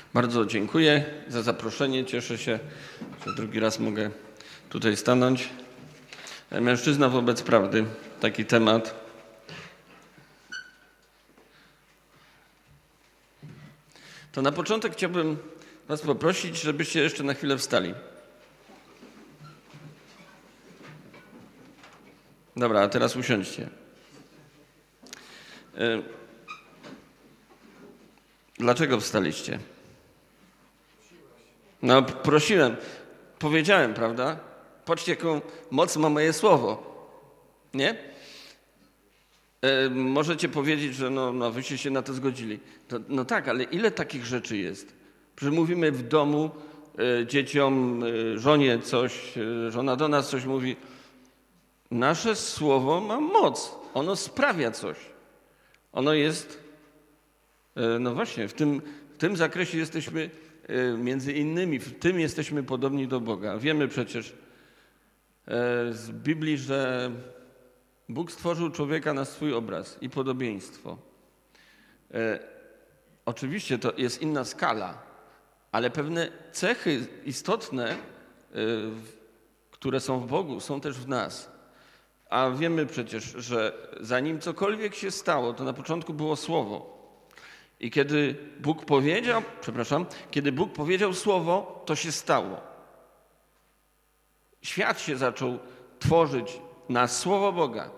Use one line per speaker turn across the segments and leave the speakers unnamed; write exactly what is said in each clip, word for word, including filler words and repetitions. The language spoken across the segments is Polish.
Bardzo dziękuję za zaproszenie. Cieszę się, że drugi raz mogę tutaj stanąć. Mężczyzna wobec prawdy. Taki temat. To na początek chciałbym Was poprosić, żebyście jeszcze na chwilę wstali. Dobra, a teraz usiądźcie. Dlaczego wstaliście? No, prosiłem, powiedziałem, prawda? Patrzcie, jaką moc ma moje słowo. Nie? E, możecie powiedzieć, że no, no wyście się na to zgodzili. To, no tak, ale ile takich rzeczy jest? Że mówimy w domu e, dzieciom, e, żonie coś, e, żona do nas coś mówi. Nasze słowo ma moc. Ono sprawia coś. Ono jest, e, no właśnie, w tym, w tym zakresie jesteśmy między innymi, w tym jesteśmy podobni do Boga. Wiemy przecież z Biblii, że Bóg stworzył człowieka na swój obraz i podobieństwo. Oczywiście to jest inna skala, ale pewne cechy istotne, które są w Bogu, są też w nas. A wiemy przecież, że zanim cokolwiek się stało, to na początku było Słowo. I kiedy Bóg powiedział, przepraszam, kiedy Bóg powiedział słowo, to się stało. Świat się zaczął tworzyć na słowo Boga.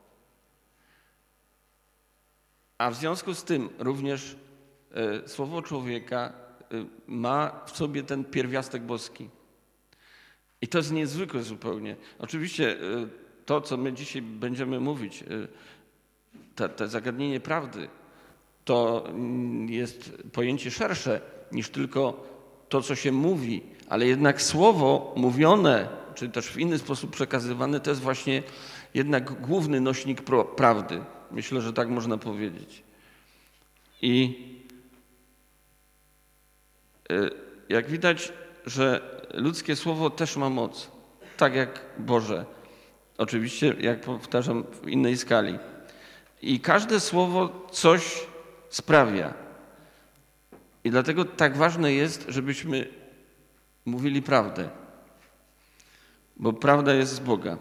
A w związku z tym również e, słowo człowieka e, ma w sobie ten pierwiastek boski. I to jest niezwykłe zupełnie. Oczywiście e, to, co my dzisiaj będziemy mówić, e, te, te zagadnienie prawdy, to jest pojęcie szersze niż tylko to, co się mówi, ale jednak słowo mówione, czy też w inny sposób przekazywane, to jest właśnie jednak główny nośnik prawdy. Myślę, że tak można powiedzieć. I jak widać, że ludzkie słowo też ma moc, tak jak Boże. Oczywiście, jak powtarzam, w innej skali. I każde słowo coś sprawia. I dlatego tak ważne jest, żebyśmy mówili prawdę. Bo prawda jest z Boga.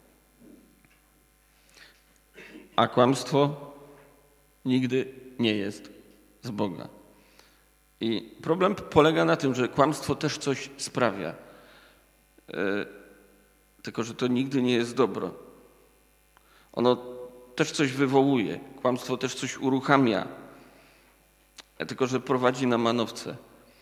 A kłamstwo nigdy nie jest z Boga. I problem polega na tym, że kłamstwo też coś sprawia. Yy, tylko, że to nigdy nie jest dobro. Ono też coś wywołuje. Kłamstwo też coś uruchamia. Tylko, że prowadzi na manowce.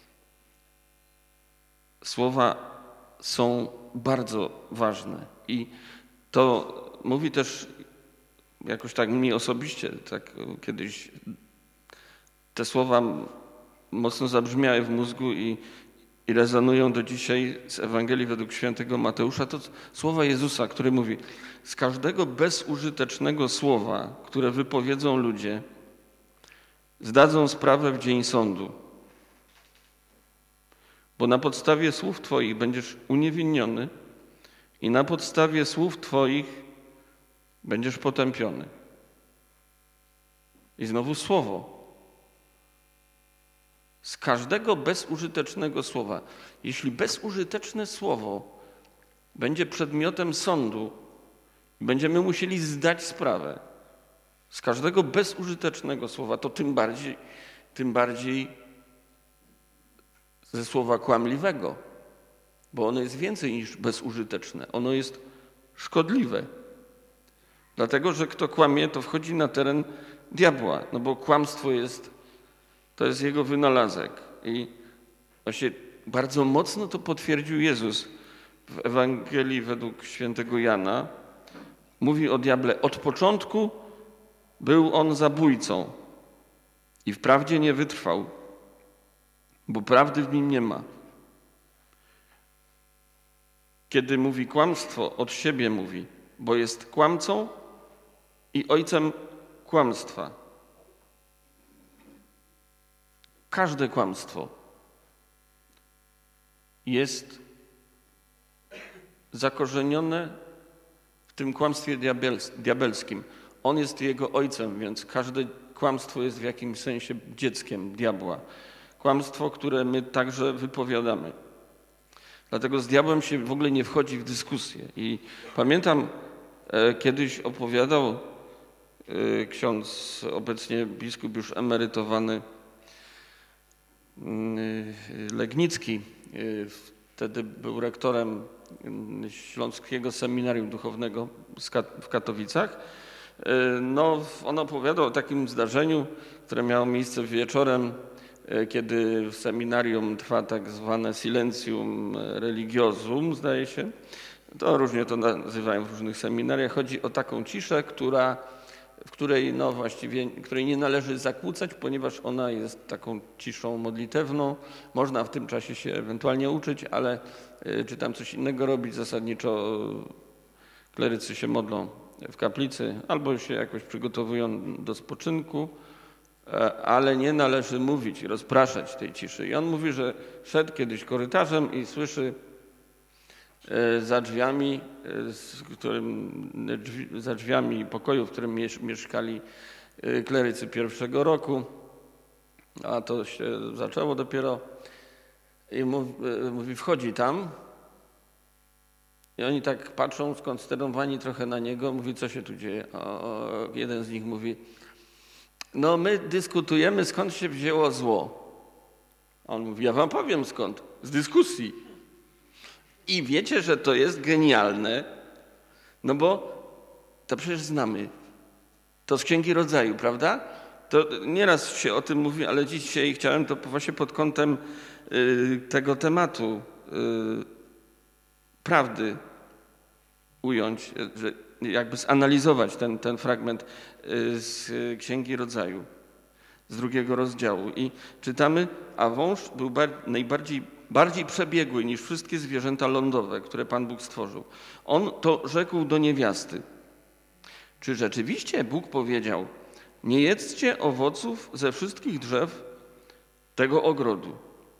Słowa są bardzo ważne. I to mówi też jakoś tak mi osobiście, tak kiedyś te słowa mocno zabrzmiały w mózgu i, i rezonują do dzisiaj z Ewangelii według świętego Mateusza. To słowa Jezusa, który mówi: z każdego bezużytecznego słowa, które wypowiedzą ludzie, zdadzą sprawę w dzień sądu. Bo na podstawie słów Twoich będziesz uniewinniony i na podstawie słów Twoich będziesz potępiony. I znowu słowo. Z każdego bezużytecznego słowa. Jeśli bezużyteczne słowo będzie przedmiotem sądu, będziemy musieli zdać sprawę z każdego bezużytecznego słowa, to tym bardziej, tym bardziej ze słowa kłamliwego, bo ono jest więcej niż bezużyteczne. Ono jest szkodliwe. Dlatego, że kto kłamie, to wchodzi na teren diabła, no bo kłamstwo jest, to jest jego wynalazek. I właśnie bardzo mocno to potwierdził Jezus w Ewangelii według świętego Jana. Mówi o diable: od początku był on zabójcą i wprawdzie nie wytrwał, bo prawdy w nim nie ma. Kiedy mówi kłamstwo, od siebie mówi, bo jest kłamcą i ojcem kłamstwa. Każde kłamstwo jest zakorzenione w tym kłamstwie diabelskim. On jest jego ojcem, więc każde kłamstwo jest w jakimś sensie dzieckiem diabła. Kłamstwo, które my także wypowiadamy. Dlatego z diabłem się w ogóle nie wchodzi w dyskusję. I pamiętam, e, kiedyś opowiadał e, ksiądz, obecnie biskup już emerytowany, e, Legnicki, e, wtedy był rektorem Śląskiego Seminarium Duchownego w Katowicach. No, on opowiadał o takim zdarzeniu, które miało miejsce wieczorem, kiedy w seminarium trwa tak zwane silencium religiosum, zdaje się. To różnie to nazywają w różnych seminariach. Chodzi o taką ciszę, która, w której no właściwie, której nie należy zakłócać, ponieważ ona jest taką ciszą modlitewną. Można w tym czasie się ewentualnie uczyć, ale czy tam coś innego robić, zasadniczo klerycy się modlą w kaplicy albo się jakoś przygotowują do spoczynku, ale nie należy mówić i rozpraszać tej ciszy. I on mówi, że szedł kiedyś korytarzem i słyszy za drzwiami, z którym, za drzwiami pokoju, w którym mieszkali klerycy pierwszego roku, a to się zaczęło dopiero, i mówi, mówi wchodzi tam i oni tak patrzą skonsternowani trochę na niego, mówi, co się tu dzieje. O, jeden z nich mówi, no my dyskutujemy, skąd się wzięło zło. A on mówi, ja wam powiem skąd, z dyskusji. I wiecie, że to jest genialne, no bo to przecież znamy. To z Księgi Rodzaju, prawda? To nieraz się o tym mówi, ale dzisiaj chciałem to właśnie pod kątem y, tego tematu y, prawdy ująć, że jakby zanalizować ten, ten fragment z Księgi Rodzaju, z drugiego rozdziału. I czytamy, a wąż był bar- najbardziej bardziej przebiegły niż wszystkie zwierzęta lądowe, które Pan Bóg stworzył. On to rzekł do niewiasty. Czy rzeczywiście Bóg powiedział, nie jedzcie owoców ze wszystkich drzew tego ogrodu?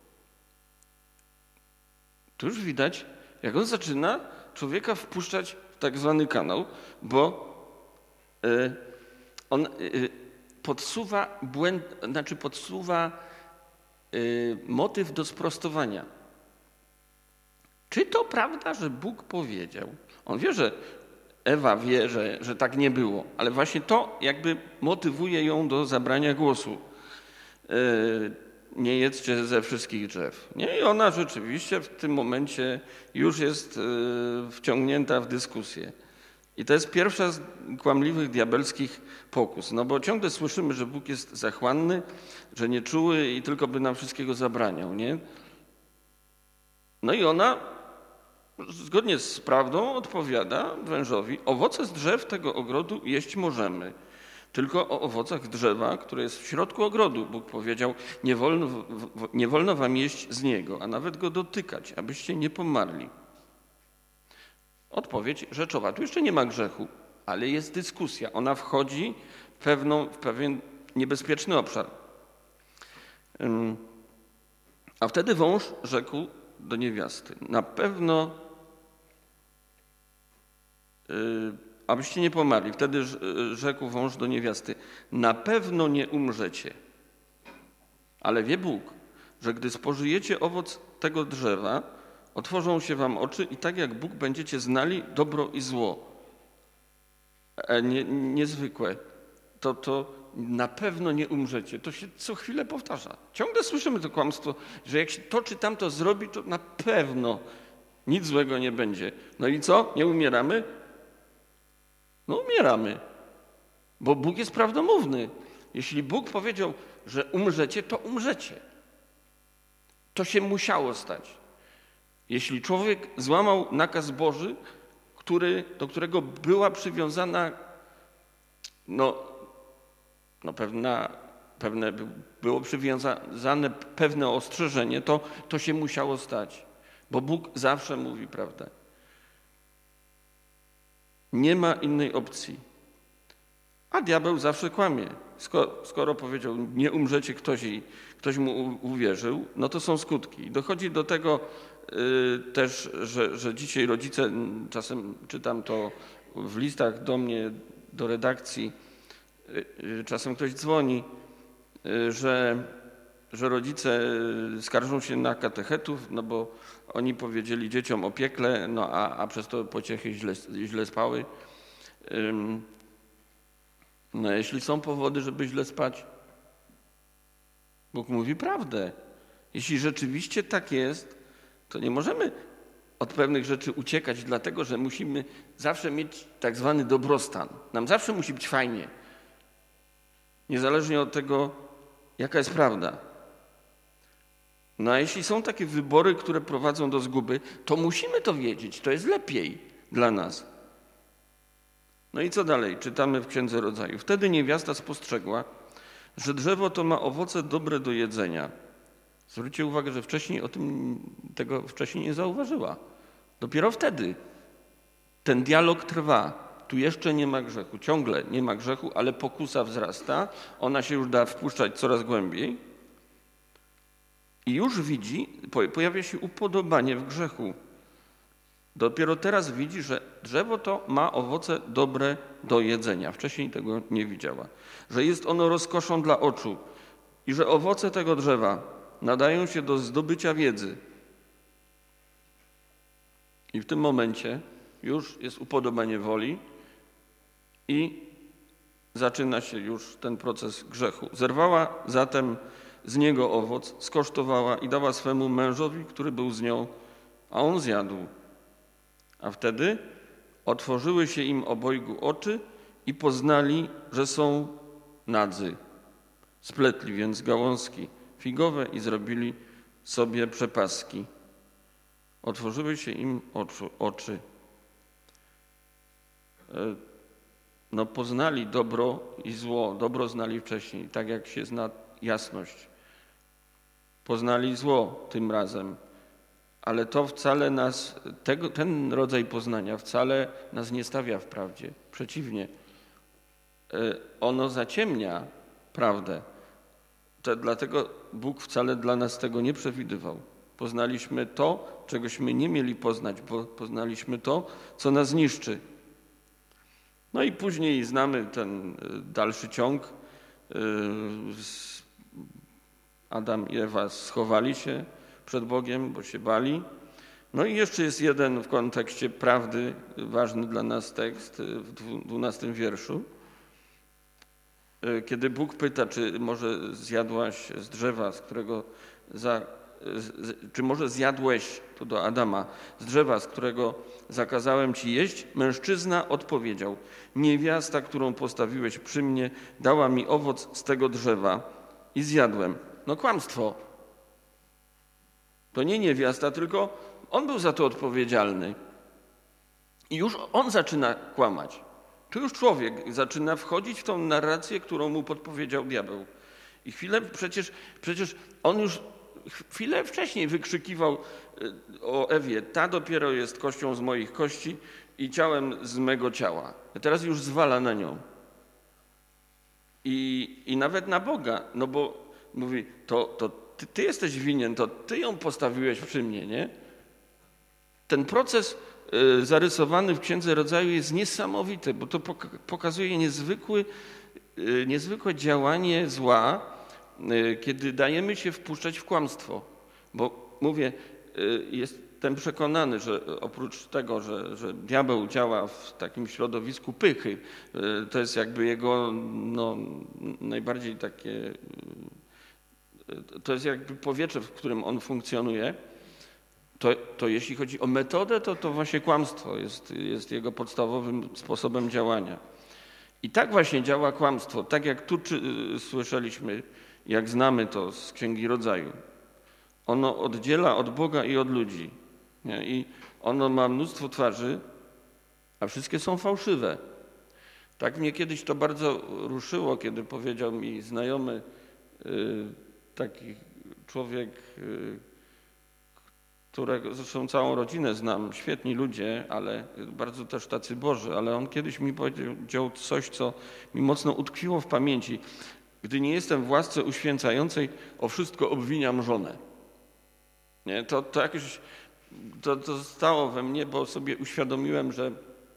Tu już widać, jak on zaczyna człowieka wpuszczać w tak zwany kanał, bo y, on y, podsuwa błęd, znaczy podsuwa y, motyw do sprostowania. Czy to prawda, że Bóg powiedział? On wie, że Ewa wie, że, że tak nie było, ale właśnie to jakby motywuje ją do zabrania głosu. Y, nie jedzcie ze wszystkich drzew. Nie? I ona rzeczywiście w tym momencie już jest wciągnięta w dyskusję. I to jest pierwsza z kłamliwych diabelskich pokus. No bo ciągle słyszymy, że Bóg jest zachłanny, że nieczuły i tylko by nam wszystkiego zabraniał. Nie? No i ona zgodnie z prawdą odpowiada wężowi, owoce z drzew tego ogrodu jeść możemy. Tylko o owocach drzewa, które jest w środku ogrodu. Bóg powiedział, nie wolno, nie wolno wam jeść z niego, a nawet go dotykać, abyście nie pomarli. Odpowiedź rzeczowa. Tu jeszcze nie ma grzechu, ale jest dyskusja. Ona wchodzi w, pewną, w pewien niebezpieczny obszar. A wtedy wąż rzekł do niewiasty, na pewno abyście nie pomarli. Wtedy rzekł wąż do niewiasty, na pewno nie umrzecie. Ale wie Bóg, że gdy spożyjecie owoc tego drzewa, otworzą się wam oczy i tak jak Bóg będziecie znali dobro i zło. E, nie, niezwykłe. To, to na pewno nie umrzecie. To się co chwilę powtarza. Ciągle słyszymy to kłamstwo, że jak się to czy tamto zrobi, to na pewno nic złego nie będzie. No i co? Nie umieramy? No umieramy, bo Bóg jest prawdomówny. Jeśli Bóg powiedział, że umrzecie, to umrzecie. To się musiało stać. Jeśli człowiek złamał nakaz Boży, który, do którego była przywiązana no, no pewna, pewne, było przywiązane pewne ostrzeżenie, to, to się musiało stać. Bo Bóg zawsze mówi prawdę. Nie ma innej opcji. A diabeł zawsze kłamie. Skoro, skoro powiedział, nie umrzecie, ktoś, i, ktoś mu uwierzył, no to są skutki. I dochodzi do tego y, też, że, że dzisiaj rodzice, czasem czytam to w listach do mnie, do redakcji, y, y, czasem ktoś dzwoni, y, że że rodzice skarżą się na katechetów, no bo oni powiedzieli dzieciom o piekle, no a, a przez to pociechy źle, źle spały. No jeśli są powody, żeby źle spać, Bóg mówi prawdę. Jeśli rzeczywiście tak jest, to nie możemy od pewnych rzeczy uciekać, dlatego że musimy zawsze mieć tak zwany dobrostan. Nam zawsze musi być fajnie. Niezależnie od tego, jaka jest prawda. No a jeśli są takie wybory, które prowadzą do zguby, to musimy to wiedzieć. To jest lepiej dla nas. No i co dalej? Czytamy w Księdze Rodzaju. Wtedy niewiasta spostrzegła, że drzewo to ma owoce dobre do jedzenia. Zwróćcie uwagę, że wcześniej o tym tego wcześniej nie zauważyła. Dopiero wtedy ten dialog trwa. Tu jeszcze nie ma grzechu. Ciągle nie ma grzechu, ale pokusa wzrasta. Ona się już da wpuszczać coraz głębiej. I już widzi, pojawia się upodobanie w grzechu. Dopiero teraz widzi, że drzewo to ma owoce dobre do jedzenia. Wcześniej tego nie widziała. Że jest ono rozkoszą dla oczu i że owoce tego drzewa nadają się do zdobycia wiedzy. I w tym momencie już jest upodobanie woli i zaczyna się już ten proces grzechu. Zerwała zatem z niego owoc, skosztowała i dała swemu mężowi, który był z nią, a on zjadł. A wtedy otworzyły się im obojgu oczy i poznali, że są nadzy. Spletli więc gałązki figowe i zrobili sobie przepaski. Otworzyły się im oczu, oczy. No poznali dobro i zło. Dobro znali wcześniej, tak jak się zna jasność. Poznali zło tym razem. Ale to wcale nas, tego, ten rodzaj poznania wcale nas nie stawia w prawdzie. Przeciwnie, ono zaciemnia prawdę. To dlatego Bóg wcale dla nas tego nie przewidywał. Poznaliśmy to, czegośmy nie mieli poznać, bo poznaliśmy to, co nas niszczy. No i później znamy ten dalszy ciąg. Adam i Ewa schowali się przed Bogiem, bo się bali. No i jeszcze jest jeden w kontekście prawdy ważny dla nas tekst w dwunastym wierszu. Kiedy Bóg pyta, czy może zjadłaś z drzewa, z którego za, z, czy może zjadłeś, to do Adama, z drzewa, z którego zakazałem ci jeść, mężczyzna odpowiedział: niewiasta, którą postawiłeś przy mnie, dała mi owoc z tego drzewa i zjadłem. No kłamstwo. To nie niewiasta, tylko on był za to odpowiedzialny. I już on zaczyna kłamać. Tu już człowiek zaczyna wchodzić w tą narrację, którą mu podpowiedział diabeł. I chwilę, przecież, przecież on już chwilę wcześniej wykrzykiwał o Ewie: ta dopiero jest kością z moich kości i ciałem z mego ciała. A teraz już zwala na nią. I, i nawet na Boga, no bo mówi, to, to ty, ty jesteś winien, to ty ją postawiłeś przy mnie, nie? Ten proces y, zarysowany w Księdze Rodzaju jest niesamowity, bo to pok- pokazuje niezwykły, y, niezwykłe działanie zła, y, kiedy dajemy się wpuszczać w kłamstwo. Bo mówię, y, jestem przekonany, że oprócz tego, że, że diabeł działa w takim środowisku pychy, y, to jest jakby jego no, najbardziej takie... To jest jakby powietrze, w którym on funkcjonuje, to, to jeśli chodzi o metodę, to, to właśnie kłamstwo jest, jest jego podstawowym sposobem działania. I tak właśnie działa kłamstwo, tak jak tu czy, słyszeliśmy, jak znamy to z Księgi Rodzaju. Ono oddziela od Boga i od ludzi. Nie? I ono ma mnóstwo twarzy, a wszystkie są fałszywe. Tak mnie kiedyś to bardzo ruszyło, kiedy powiedział mi znajomy, yy, taki człowiek, którego zresztą całą rodzinę znam, świetni ludzie, ale bardzo też tacy Boży, ale on kiedyś mi powiedział coś, co mi mocno utkwiło w pamięci. Gdy nie jestem w łasce uświęcającej, o wszystko obwiniam żonę. Nie? To, to jakoś to, to zostało we mnie, bo sobie uświadomiłem, że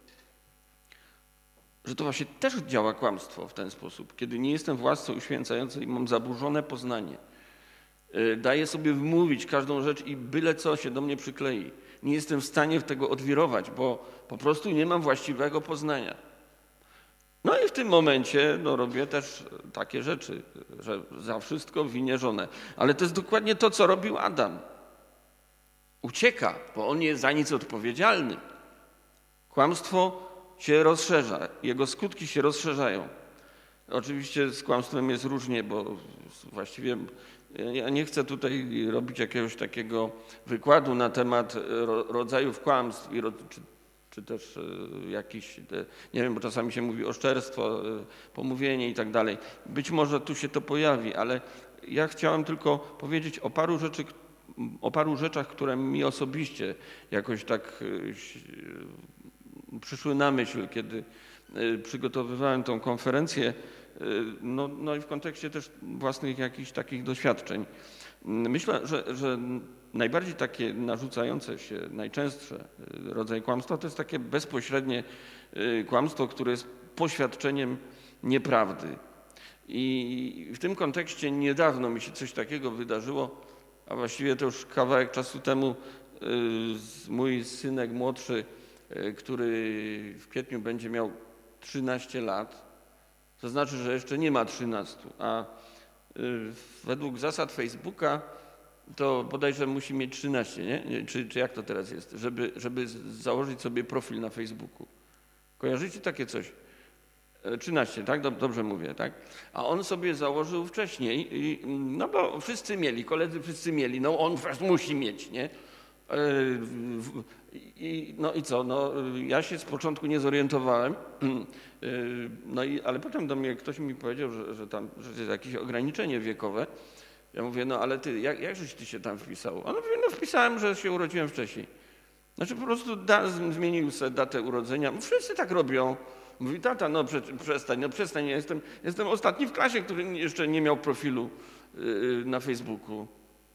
że to właśnie też działa kłamstwo w ten sposób. Kiedy nie jestem w łasce uświęcającej, mam zaburzone poznanie. Daję sobie wmówić każdą rzecz i byle co się do mnie przyklei. Nie jestem w stanie tego odwirować, bo po prostu nie mam właściwego poznania. No i w tym momencie no, robię też takie rzeczy, że za wszystko winię żonę. Ale to jest dokładnie to, co robił Adam. Ucieka, bo on nie jest za nic odpowiedzialny. Kłamstwo się rozszerza, jego skutki się rozszerzają. Oczywiście z kłamstwem jest różnie, bo właściwie ja nie chcę tutaj robić jakiegoś takiego wykładu na temat rodzajów kłamstw, czy, czy też jakiś, nie wiem, bo czasami się mówi oszczerstwo, pomówienie i tak dalej. Być może tu się to pojawi, ale ja chciałem tylko powiedzieć o paru rzeczy, o paru rzeczach, które mi osobiście jakoś tak przyszły na myśl, kiedy przygotowywałem tą konferencję, no, no i w kontekście też własnych jakichś takich doświadczeń. Myślę, że, że najbardziej takie narzucające się, najczęstsze rodzaj kłamstwa to jest takie bezpośrednie kłamstwo, które jest poświadczeniem nieprawdy. I w tym kontekście niedawno mi się coś takiego wydarzyło, a właściwie to już kawałek czasu temu mój synek młodszy, który w kwietniu będzie miał trzynaście lat, to znaczy, że jeszcze nie ma trzynastu, a według zasad Facebooka to bodajże musi mieć trzynaście, nie? Czy, czy jak to teraz jest, żeby, żeby założyć sobie profil na Facebooku. Kojarzycie takie coś? trzynaście, tak? Dobrze mówię, tak? A on sobie założył wcześniej, no bo wszyscy mieli, koledzy wszyscy mieli, no on musi mieć, nie? I, no i co, no ja się z początku nie zorientowałem, no i, ale potem do mnie ktoś mi powiedział, że, że tam że jest jakieś ograniczenie wiekowe. Ja mówię, no ale ty, jak, jak żeś ty się tam wpisał? On mówi, no wpisałem, że się urodziłem wcześniej. Znaczy po prostu da, zmienił sobie datę urodzenia. Wszyscy tak robią. Mówi, tata, no prze, przestań, no przestań, ja jestem, jestem ostatni w klasie, który jeszcze nie miał profilu yy, na Facebooku.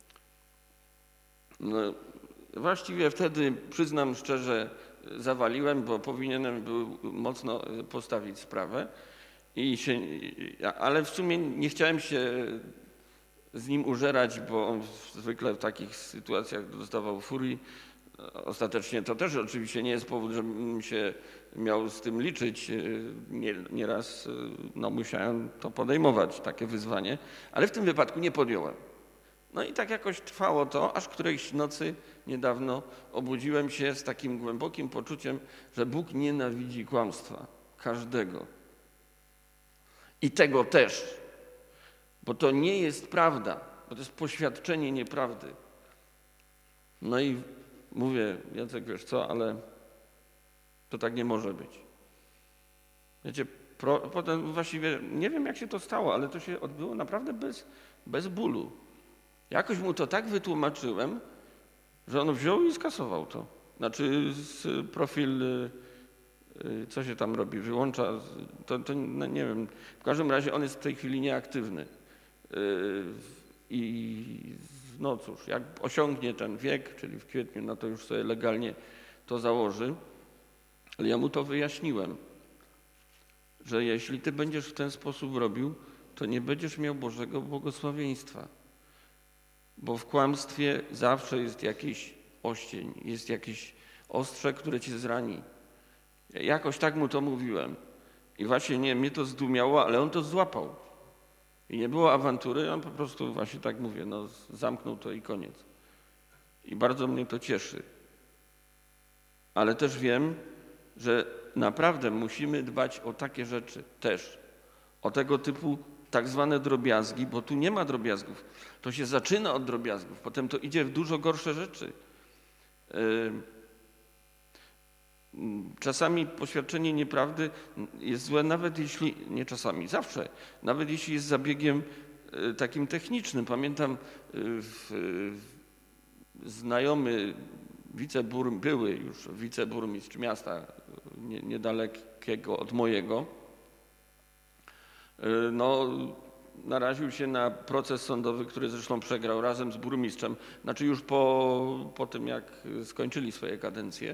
No, właściwie wtedy, przyznam szczerze, zawaliłem, bo powinienem był mocno postawić sprawę. I się, ale w sumie nie chciałem się z nim użerać, bo on zwykle w takich sytuacjach dostawał furii. Ostatecznie to też oczywiście nie jest powód, żebym się miał z tym liczyć. Nieraz no, musiałem to podejmować, takie wyzwanie, ale w tym wypadku nie podjąłem. No i tak jakoś trwało to, aż którejś nocy niedawno obudziłem się z takim głębokim poczuciem, że Bóg nienawidzi kłamstwa. Każdego. I tego też. Bo to nie jest prawda, bo to jest poświadczenie nieprawdy. No i mówię, Jacek, wiesz co, ale to tak nie może być. Wiecie, pro, potem właściwie nie wiem, jak się to stało, ale to się odbyło naprawdę bez, bez bólu. Jakoś mu to tak wytłumaczyłem, że on wziął i skasował to. Znaczy z profil, co się tam robi, wyłącza, to, to no nie wiem. W każdym razie on jest w tej chwili nieaktywny. I no cóż, jak osiągnie ten wiek, czyli w kwietniu, no to już sobie legalnie to założy. Ale ja mu to wyjaśniłem, że jeśli ty będziesz w ten sposób robił, to nie będziesz miał Bożego błogosławieństwa. Bo w kłamstwie zawsze jest jakiś oścień, jest jakieś ostrze, które cię zrani. Jakoś tak mu to mówiłem. I właśnie nie, mnie to zdumiało, ale on to złapał. I nie było awantury, on po prostu właśnie tak mówię, no zamknął to i koniec. I bardzo mnie to cieszy. Ale też wiem, że naprawdę musimy dbać o takie rzeczy też. O tego typu tak zwane drobiazgi, bo tu nie ma drobiazgów. To się zaczyna od drobiazgów, potem to idzie w dużo gorsze rzeczy. Czasami poświadczenie nieprawdy jest złe, nawet jeśli, nie czasami, zawsze, nawet jeśli jest zabiegiem takim technicznym. Pamiętam w, znajomy wicebur, były już wiceburmistrz miasta nie, niedalekiego od mojego, no, naraził się na proces sądowy, który zresztą przegrał razem z burmistrzem, znaczy już po, po tym, jak skończyli swoje kadencje.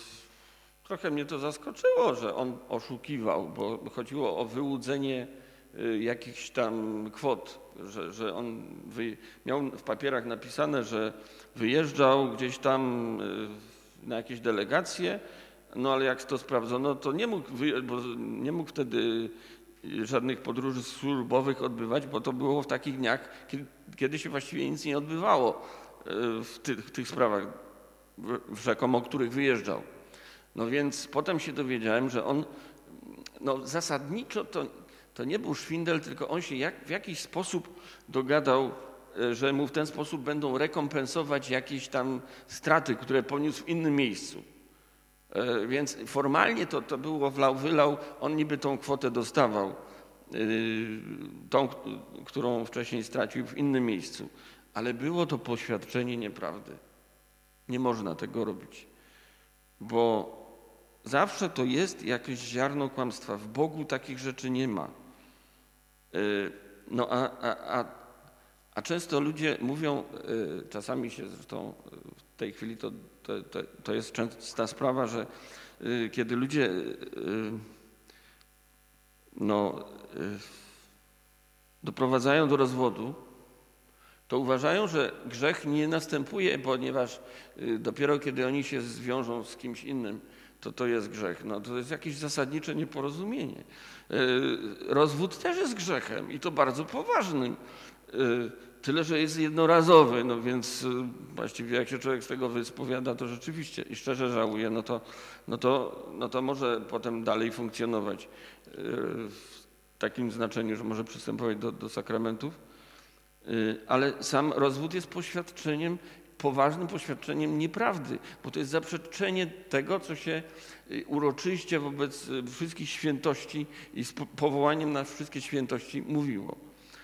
Trochę mnie to zaskoczyło, że on oszukiwał, bo chodziło o wyłudzenie jakichś tam kwot, że, że on wy, miał w papierach napisane, że wyjeżdżał gdzieś tam na jakieś delegacje, no ale jak to sprawdzono, to nie mógł, bo nie mógł wtedy żadnych podróży służbowych odbywać, bo to było w takich dniach, kiedy, kiedy się właściwie nic nie odbywało w tych, w tych sprawach, rzekomo, o których wyjeżdżał. No więc potem się dowiedziałem, że on no zasadniczo to, to nie był szwindel, tylko on się jak, w jakiś sposób dogadał, że mu w ten sposób będą rekompensować jakieś tam straty, które poniósł w innym miejscu. Więc formalnie to, to było wlał, wylał, on niby tą kwotę dostawał, tą, którą wcześniej stracił w innym miejscu. Ale było to poświadczenie nieprawdy. Nie można tego robić, bo zawsze to jest jakieś ziarno kłamstwa. W Bogu takich rzeczy nie ma. No a, a, a, a często ludzie mówią, czasami się zresztą w tej chwili to, to, to, to jest częsta sprawa, że kiedy ludzie no, doprowadzają do rozwodu, to uważają, że grzech nie następuje, ponieważ dopiero kiedy oni się zwiążą z kimś innym, to to jest grzech. No, to jest jakieś zasadnicze nieporozumienie. Rozwód też jest grzechem i to bardzo poważnym. Tyle, że jest jednorazowy, no więc właściwie jak się człowiek z tego wyspowiada, to rzeczywiście i szczerze żałuje, no to, no to, no to może potem dalej funkcjonować w takim znaczeniu, że może przystępować do, do sakramentów. Ale sam rozwód jest poświadczeniem, poważnym poświadczeniem nieprawdy, bo to jest zaprzeczenie tego, co się uroczyście wobec wszystkich świętości i z powołaniem na wszystkie świętości mówiło.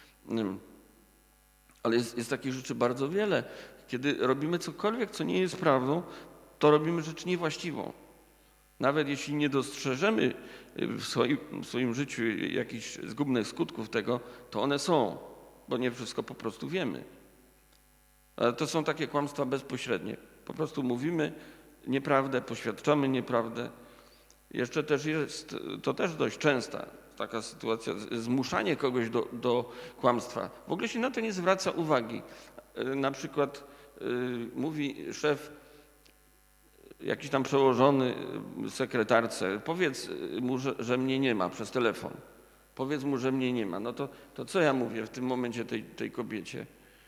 Ale jest, jest takich rzeczy bardzo wiele. Kiedy robimy cokolwiek, co nie jest prawdą, to robimy rzecz niewłaściwą. Nawet jeśli nie dostrzeżemy w swoim, w swoim życiu jakichś zgubnych skutków tego, to one są, bo nie wszystko po prostu wiemy. Ale to są takie kłamstwa bezpośrednie. Po prostu mówimy nieprawdę, poświadczamy nieprawdę. Jeszcze też jest, to też dość częsta taka sytuacja, zmuszanie kogoś do, do kłamstwa. W ogóle się na to nie zwraca uwagi. Na przykład yy, mówi szef, jakiś tam przełożony sekretarce, powiedz mu, że, że mnie nie ma przez telefon. Powiedz mu, że mnie nie ma. No to, to co ja mówię w tym momencie tej, tej kobiecie?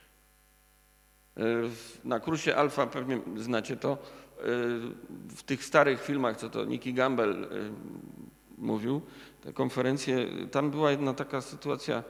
Na kursie Alfa, pewnie znacie to, w tych starych filmach, co to Nicky Gamble mówił, te konferencje, tam była jedna taka sytuacja.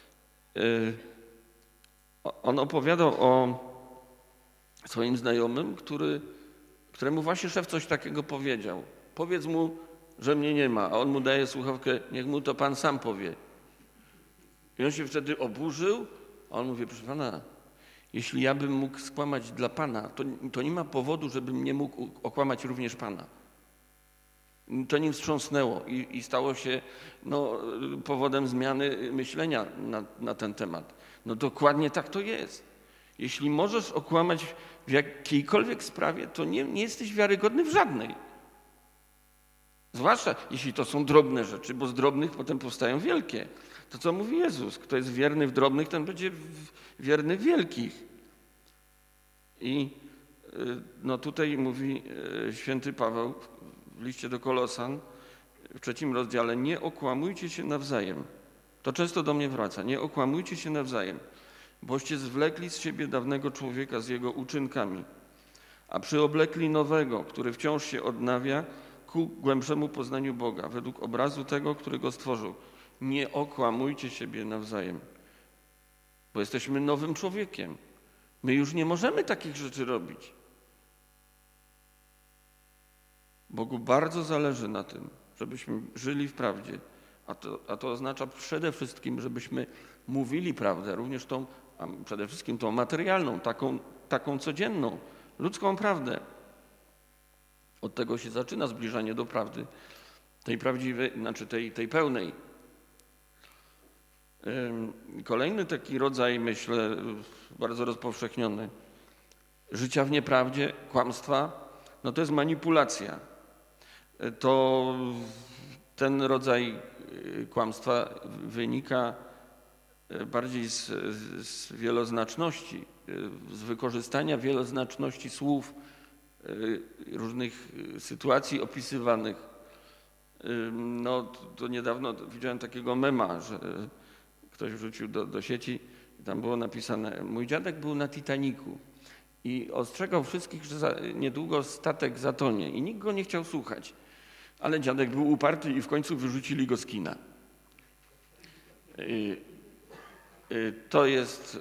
On opowiadał o swoim znajomym, który, któremu właśnie szef coś takiego powiedział. Powiedz mu, że mnie nie ma, a on mu daje słuchawkę, niech mu to pan sam powie. I on się wtedy oburzył, a on mówi, proszę pana, jeśli ja bym mógł skłamać dla pana, to, to nie ma powodu, żebym nie mógł okłamać również pana. To nim wstrząsnęło i, i stało się no, powodem zmiany myślenia na, na ten temat. No dokładnie tak to jest. Jeśli możesz okłamać w jakiejkolwiek sprawie, to nie, nie jesteś wiarygodny w żadnej. Zwłaszcza jeśli to są drobne rzeczy, bo z drobnych potem powstają wielkie. To co mówi Jezus, kto jest wierny w drobnych, ten będzie wierny w wielkich. I no tutaj mówi święty Paweł w liście do Kolosan w trzecim rozdziale, nie okłamujcie się nawzajem. To często do mnie wraca. Nie okłamujcie się nawzajem, boście zwlekli z siebie dawnego człowieka z jego uczynkami, a przyoblekli nowego, który wciąż się odnawia ku głębszemu poznaniu Boga, według obrazu tego, który go stworzył. Nie okłamujcie siebie nawzajem, bo jesteśmy nowym człowiekiem. My już nie możemy takich rzeczy robić. Bogu bardzo zależy na tym, żebyśmy żyli w prawdzie, a to, a to oznacza przede wszystkim, żebyśmy mówili prawdę, również tą, a przede wszystkim tą materialną, taką, taką codzienną, ludzką prawdę. Od tego się zaczyna zbliżanie do prawdy, tej prawdziwej, znaczy tej, tej pełnej. Kolejny taki rodzaj, myślę, bardzo rozpowszechniony życia w nieprawdzie, kłamstwa, no to jest manipulacja. To ten rodzaj kłamstwa wynika bardziej z, z wieloznaczności, z wykorzystania wieloznaczności słów, różnych sytuacji opisywanych. No, to niedawno widziałem takiego mema, że ktoś wrzucił do, do sieci i tam było napisane: mój dziadek był na Titanicu i ostrzegał wszystkich, że za, niedługo statek zatonie i nikt go nie chciał słuchać. Ale dziadek był uparty i w końcu wyrzucili go z kina. I, i to jest...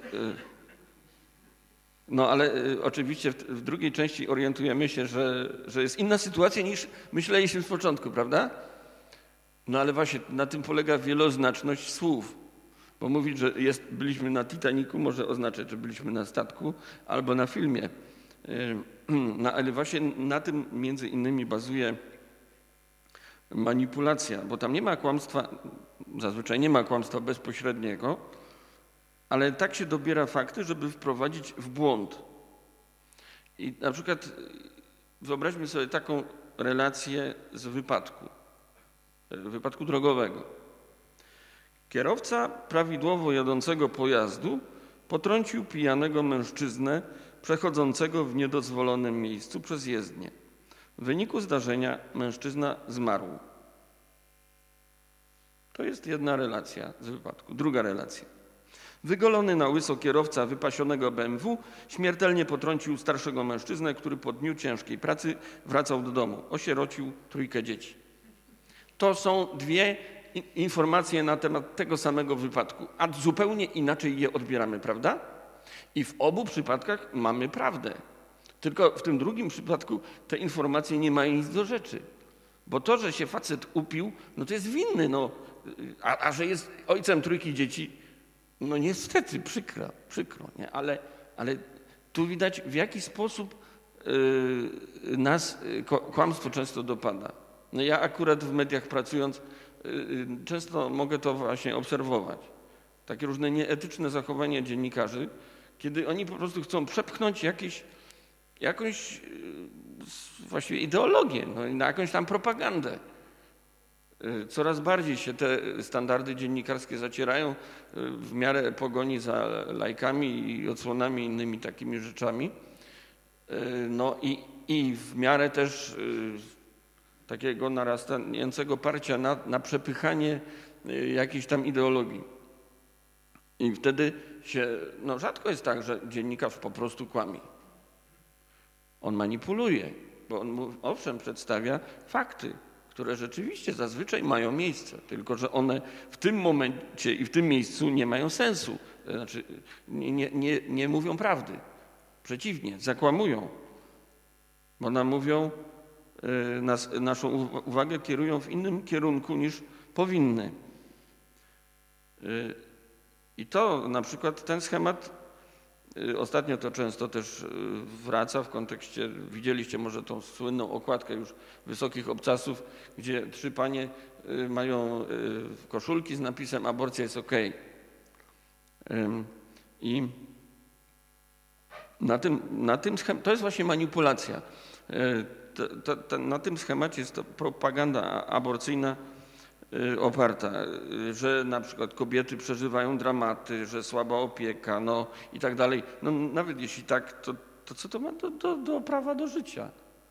No ale oczywiście w, w drugiej części orientujemy się, że, że jest inna sytuacja niż myśleliśmy z początku, prawda? No ale właśnie na tym polega wieloznaczność słów. Bo mówić, że jest, byliśmy na Titanicu może oznaczać, że byliśmy na statku albo na filmie. No ale właśnie na tym między innymi bazuje manipulacja, bo tam nie ma kłamstwa, zazwyczaj nie ma kłamstwa bezpośredniego, ale tak się dobiera fakty, żeby wprowadzić w błąd. I na przykład wyobraźmy sobie taką relację z wypadku, wypadku drogowego. Kierowca prawidłowo jadącego pojazdu potrącił pijanego mężczyznę przechodzącego w niedozwolonym miejscu przez jezdnię. W wyniku zdarzenia mężczyzna zmarł. To jest jedna relacja z wypadku. Druga relacja. Wygolony na łyso kierowca wypasionego B M W śmiertelnie potrącił starszego mężczyznę, który po dniu ciężkiej pracy wracał do domu. Osierocił trójkę dzieci. To są dwie informacje na temat tego samego wypadku, a zupełnie inaczej je odbieramy, prawda? I w obu przypadkach mamy prawdę. Tylko w tym drugim przypadku te informacje nie mają nic do rzeczy. Bo to, że się facet upił, no to jest winny, no. A, a że jest ojcem trójki dzieci, no niestety, przykro, przykro, nie? Ale, ale tu widać, w jaki sposób yy, nas kłamstwo często dopada. No ja akurat w mediach pracując yy, często mogę to właśnie obserwować. Takie różne nieetyczne zachowania dziennikarzy, kiedy oni po prostu chcą przepchnąć jakieś, jakąś yy, właściwie ideologię, no, na jakąś tam propagandę. Coraz bardziej się te standardy dziennikarskie zacierają w miarę pogoni za lajkami i odsłonami, innymi takimi rzeczami. No i, i w miarę też takiego narastającego parcia na, na przepychanie jakiejś tam ideologii. I wtedy się, no rzadko jest tak, że dziennikarz po prostu kłamie. On manipuluje, bo on owszem przedstawia fakty, które rzeczywiście zazwyczaj mają miejsce, tylko że one w tym momencie i w tym miejscu nie mają sensu. Znaczy nie, nie, nie mówią prawdy. Przeciwnie, zakłamują. Bo nam mówią, nas, naszą uwagę kierują w innym kierunku niż powinny. I to na przykład ten schemat ostatnio to często też wraca w kontekście, widzieliście może tą słynną okładkę już Wysokich Obcasów, gdzie trzy panie mają koszulki z napisem aborcja jest okej. I na tym, na tym schem- to jest właśnie manipulacja. To, to, to, na tym schemacie jest to propaganda aborcyjna oparta, że na przykład kobiety przeżywają dramaty, że słaba opieka, no i tak dalej. No nawet jeśli tak, to, to co to ma do, do, do prawa do życia?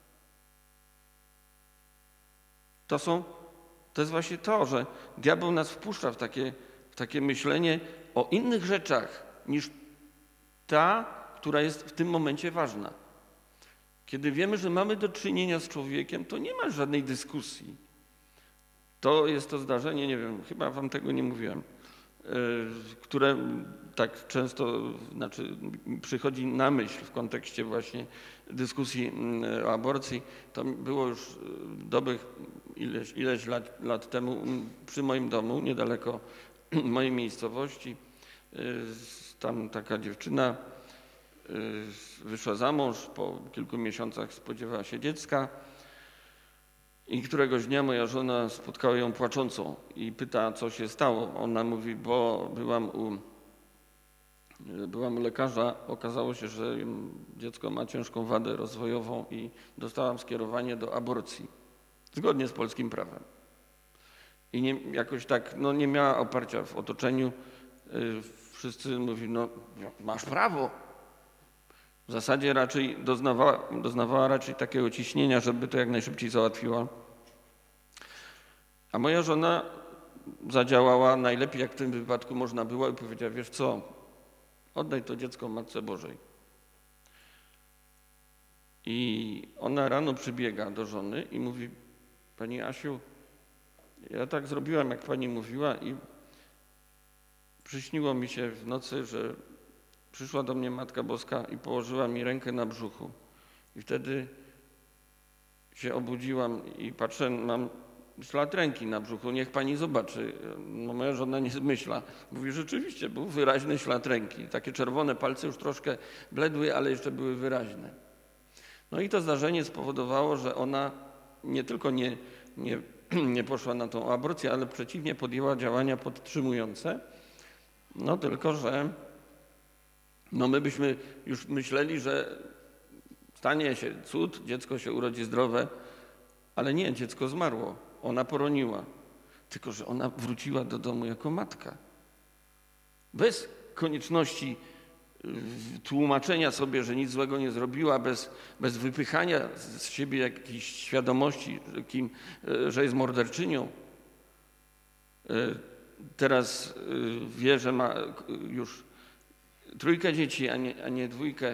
To są, to jest właśnie to, że diabeł nas wpuszcza w takie, w takie myślenie o innych rzeczach niż ta, która jest w tym momencie ważna. Kiedy wiemy, że mamy do czynienia z człowiekiem, to nie ma żadnej dyskusji. To jest to zdarzenie, nie wiem, chyba wam tego nie mówiłem, które tak często znaczy, przychodzi na myśl w kontekście właśnie dyskusji o aborcji. To było już dobrych ileś, ileś lat, lat temu przy moim domu, niedaleko mojej miejscowości. Tam taka dziewczyna wyszła za mąż, po kilku miesiącach spodziewała się dziecka. I któregoś dnia moja żona spotkała ją płaczącą i pyta, co się stało. Ona mówi, bo byłam u, byłam u lekarza, okazało się, że dziecko ma ciężką wadę rozwojową i dostałam skierowanie do aborcji, zgodnie z polskim prawem. I nie, jakoś tak no, nie miała oparcia w otoczeniu. Wszyscy mówili, no masz prawo. W zasadzie raczej doznawała, doznawała raczej takiego ciśnienia, żeby to jak najszybciej załatwiła. A moja żona zadziałała najlepiej, jak w tym wypadku można było i powiedziała, wiesz co, oddaj to dziecko Matce Bożej. I ona rano przybiega do żony i mówi, pani Asiu, ja tak zrobiłam, jak pani mówiła i przyśniło mi się w nocy, że przyszła do mnie Matka Boska i położyła mi rękę na brzuchu. I wtedy się obudziłam i patrzę, mam ślad ręki na brzuchu, niech pani zobaczy. No moja żona nie zmyśla. Mówi, rzeczywiście, był wyraźny ślad ręki. Takie czerwone palce już troszkę bledły, ale jeszcze były wyraźne. No i to zdarzenie spowodowało, że ona nie tylko nie, nie, nie poszła na tą aborcję, ale przeciwnie podjęła działania podtrzymujące. No tylko, że no my byśmy już myśleli, że stanie się cud, dziecko się urodzi zdrowe, ale nie, dziecko zmarło. Ona poroniła. Tylko, że ona wróciła do domu jako matka. Bez konieczności tłumaczenia sobie, że nic złego nie zrobiła, bez, bez wypychania z siebie jakiejś świadomości, kim, że jest morderczynią. Teraz wie, że ma już trójkę dzieci, a nie, a nie dwójkę.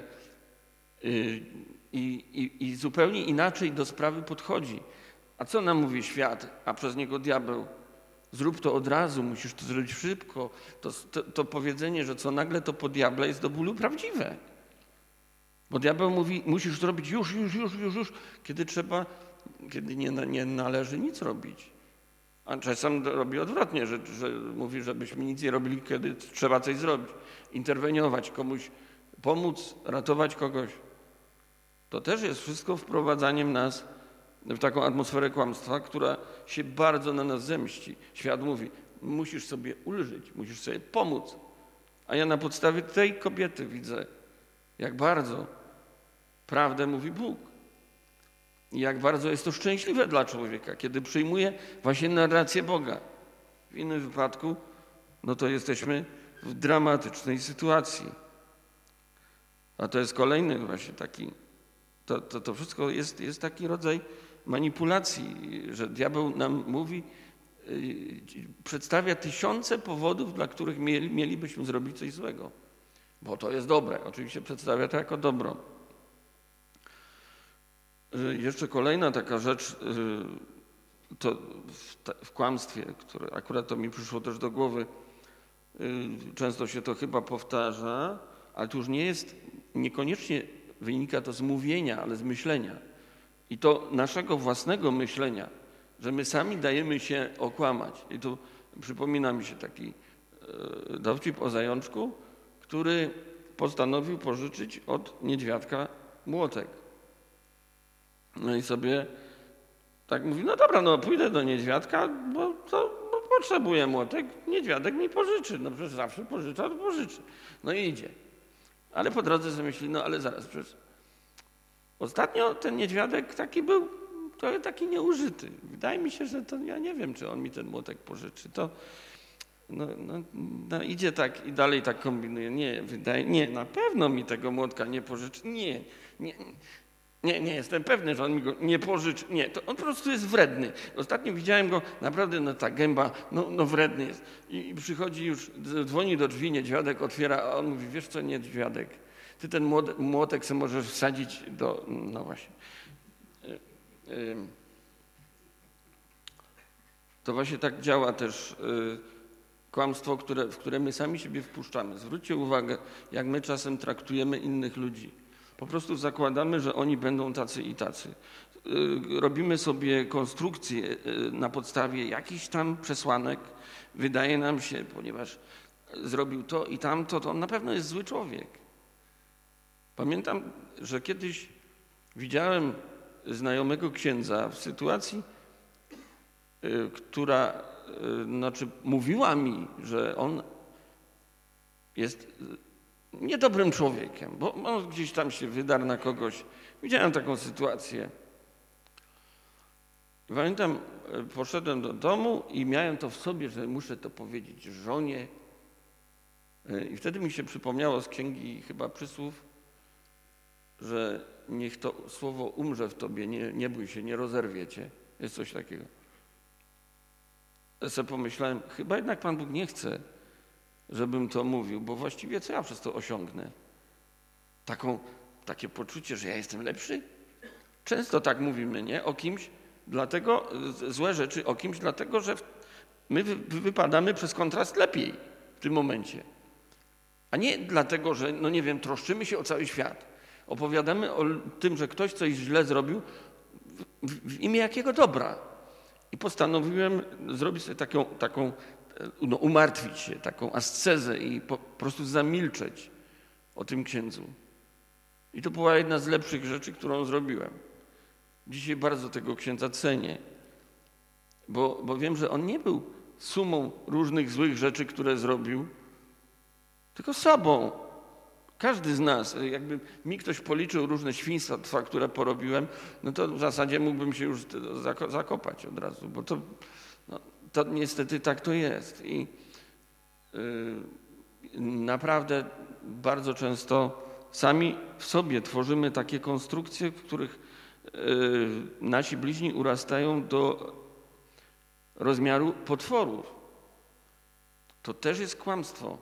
I, i, I zupełnie inaczej do sprawy podchodzi. A co nam mówi świat, a przez niego diabeł? Zrób to od razu, musisz to zrobić szybko. To, to, to powiedzenie, że co nagle to po diable jest do bólu prawdziwe. Bo diabeł mówi, musisz zrobić już, już, już, już, już, kiedy trzeba, kiedy nie, nie należy nic robić. A czasem robi odwrotnie, że, że mówi, żebyśmy nic nie robili, kiedy trzeba coś zrobić. Interweniować, komuś pomóc, ratować kogoś. To też jest wszystko wprowadzaniem nas w taką atmosferę kłamstwa, która się bardzo na nas zemści. Świat mówi, musisz sobie ulżyć, musisz sobie pomóc. A ja na podstawie tej kobiety widzę, jak bardzo prawdę mówi Bóg. I jak bardzo jest to szczęśliwe dla człowieka, kiedy przyjmuje właśnie narrację Boga. W innym wypadku, no to jesteśmy w dramatycznej sytuacji. A to jest kolejny właśnie taki, to, to, to wszystko jest, jest taki rodzaj manipulacji, że diabeł nam mówi, yy, przedstawia tysiące powodów, dla których mieli, mielibyśmy zrobić coś złego. Bo to jest dobre. Oczywiście przedstawia to jako dobro. Yy, jeszcze kolejna taka rzecz, yy, to w, ta, w kłamstwie, które akurat to mi przyszło też do głowy, yy, często się to chyba powtarza, ale to już nie jest, niekoniecznie wynika to z mówienia, ale z myślenia. I to naszego własnego myślenia, że my sami dajemy się okłamać. I tu przypomina mi się taki e, dowcip o zajączku, który postanowił pożyczyć od niedźwiadka młotek. No i sobie tak mówi, no dobra, no pójdę do niedźwiadka, bo to bo potrzebuję młotek, niedźwiadek mi pożyczy. No przecież zawsze pożycza, to pożyczy. No i idzie. Ale po drodze sobie myśli, no ale zaraz, przecież ostatnio ten niedźwiadek taki był trochę taki nieużyty. Wydaje mi się, że to ja nie wiem, czy on mi ten młotek pożyczy. To no, no, no idzie tak i dalej tak kombinuje. Nie, wydaje, nie, na pewno mi tego młotka nie pożyczy. Nie, nie, nie, nie jestem pewny, że on mi go nie pożyczy. Nie, to on po prostu jest wredny. Ostatnio widziałem go, naprawdę no ta gęba, no, no wredny jest. I, I przychodzi już, dzwoni do drzwi, niedźwiadek otwiera, a on mówi, wiesz co, niedźwiadek, ty ten młotek sobie możesz wsadzić do, no właśnie. To właśnie tak działa też kłamstwo, które, w które my sami siebie wpuszczamy. Zwróćcie uwagę, jak my czasem traktujemy innych ludzi. Po prostu zakładamy, że oni będą tacy i tacy. Robimy sobie konstrukcję na podstawie jakichś tam przesłanek. Wydaje nam się, ponieważ zrobił to i tamto, to on na pewno jest zły człowiek. Pamiętam, że kiedyś widziałem znajomego księdza w sytuacji, która znaczy, mówiła mi, że on jest niedobrym człowiekiem, bo on gdzieś tam się wydarł na kogoś. Widziałem taką sytuację. Pamiętam, poszedłem do domu i miałem to w sobie, że muszę to powiedzieć żonie. I wtedy mi się przypomniało z księgi chyba Przysłów, że niech to słowo umrze w tobie, nie, nie bój się, nie rozerwie cię. Jest coś takiego. Ja sobie pomyślałem, chyba jednak Pan Bóg nie chce, żebym to mówił, bo właściwie co ja przez to osiągnę? Taką, takie poczucie, że ja jestem lepszy? Często tak mówimy, nie? O kimś, dlatego, złe rzeczy o kimś, dlatego, że my wypadamy przez kontrast lepiej w tym momencie. A nie dlatego, że, no nie wiem, troszczymy się o cały świat. Opowiadamy o tym, że ktoś coś źle zrobił w, w imię jakiego dobra. I postanowiłem zrobić sobie taką, taką no, umartwić się, taką ascezę i po, po prostu zamilczeć o tym księdzu. I to była jedna z lepszych rzeczy, którą zrobiłem. Dzisiaj bardzo tego księdza cenię, bo, bo wiem, że on nie był sumą różnych złych rzeczy, które zrobił, tylko sobą. Każdy z nas, jakby mi ktoś policzył różne świństwa, które porobiłem, no to w zasadzie mógłbym się już zakopać od razu, bo to, no, to niestety tak to jest. I yy, naprawdę bardzo często sami w sobie tworzymy takie konstrukcje, w których yy, nasi bliźni urastają do rozmiaru potworów. To też jest kłamstwo.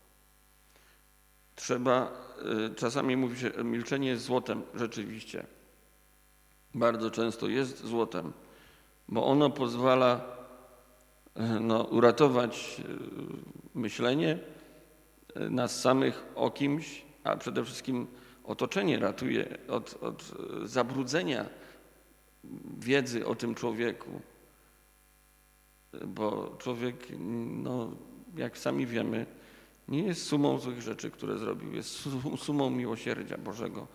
Trzeba, czasami mówi się, milczenie jest złotem, rzeczywiście. Bardzo często jest złotem, bo ono pozwala no, uratować myślenie nas samych o kimś, a przede wszystkim otoczenie ratuje od, od zabrudzenia wiedzy o tym człowieku. Bo człowiek, no, jak sami wiemy, nie jest sumą złych rzeczy, które zrobił, jest sumą miłosierdzia Bożego.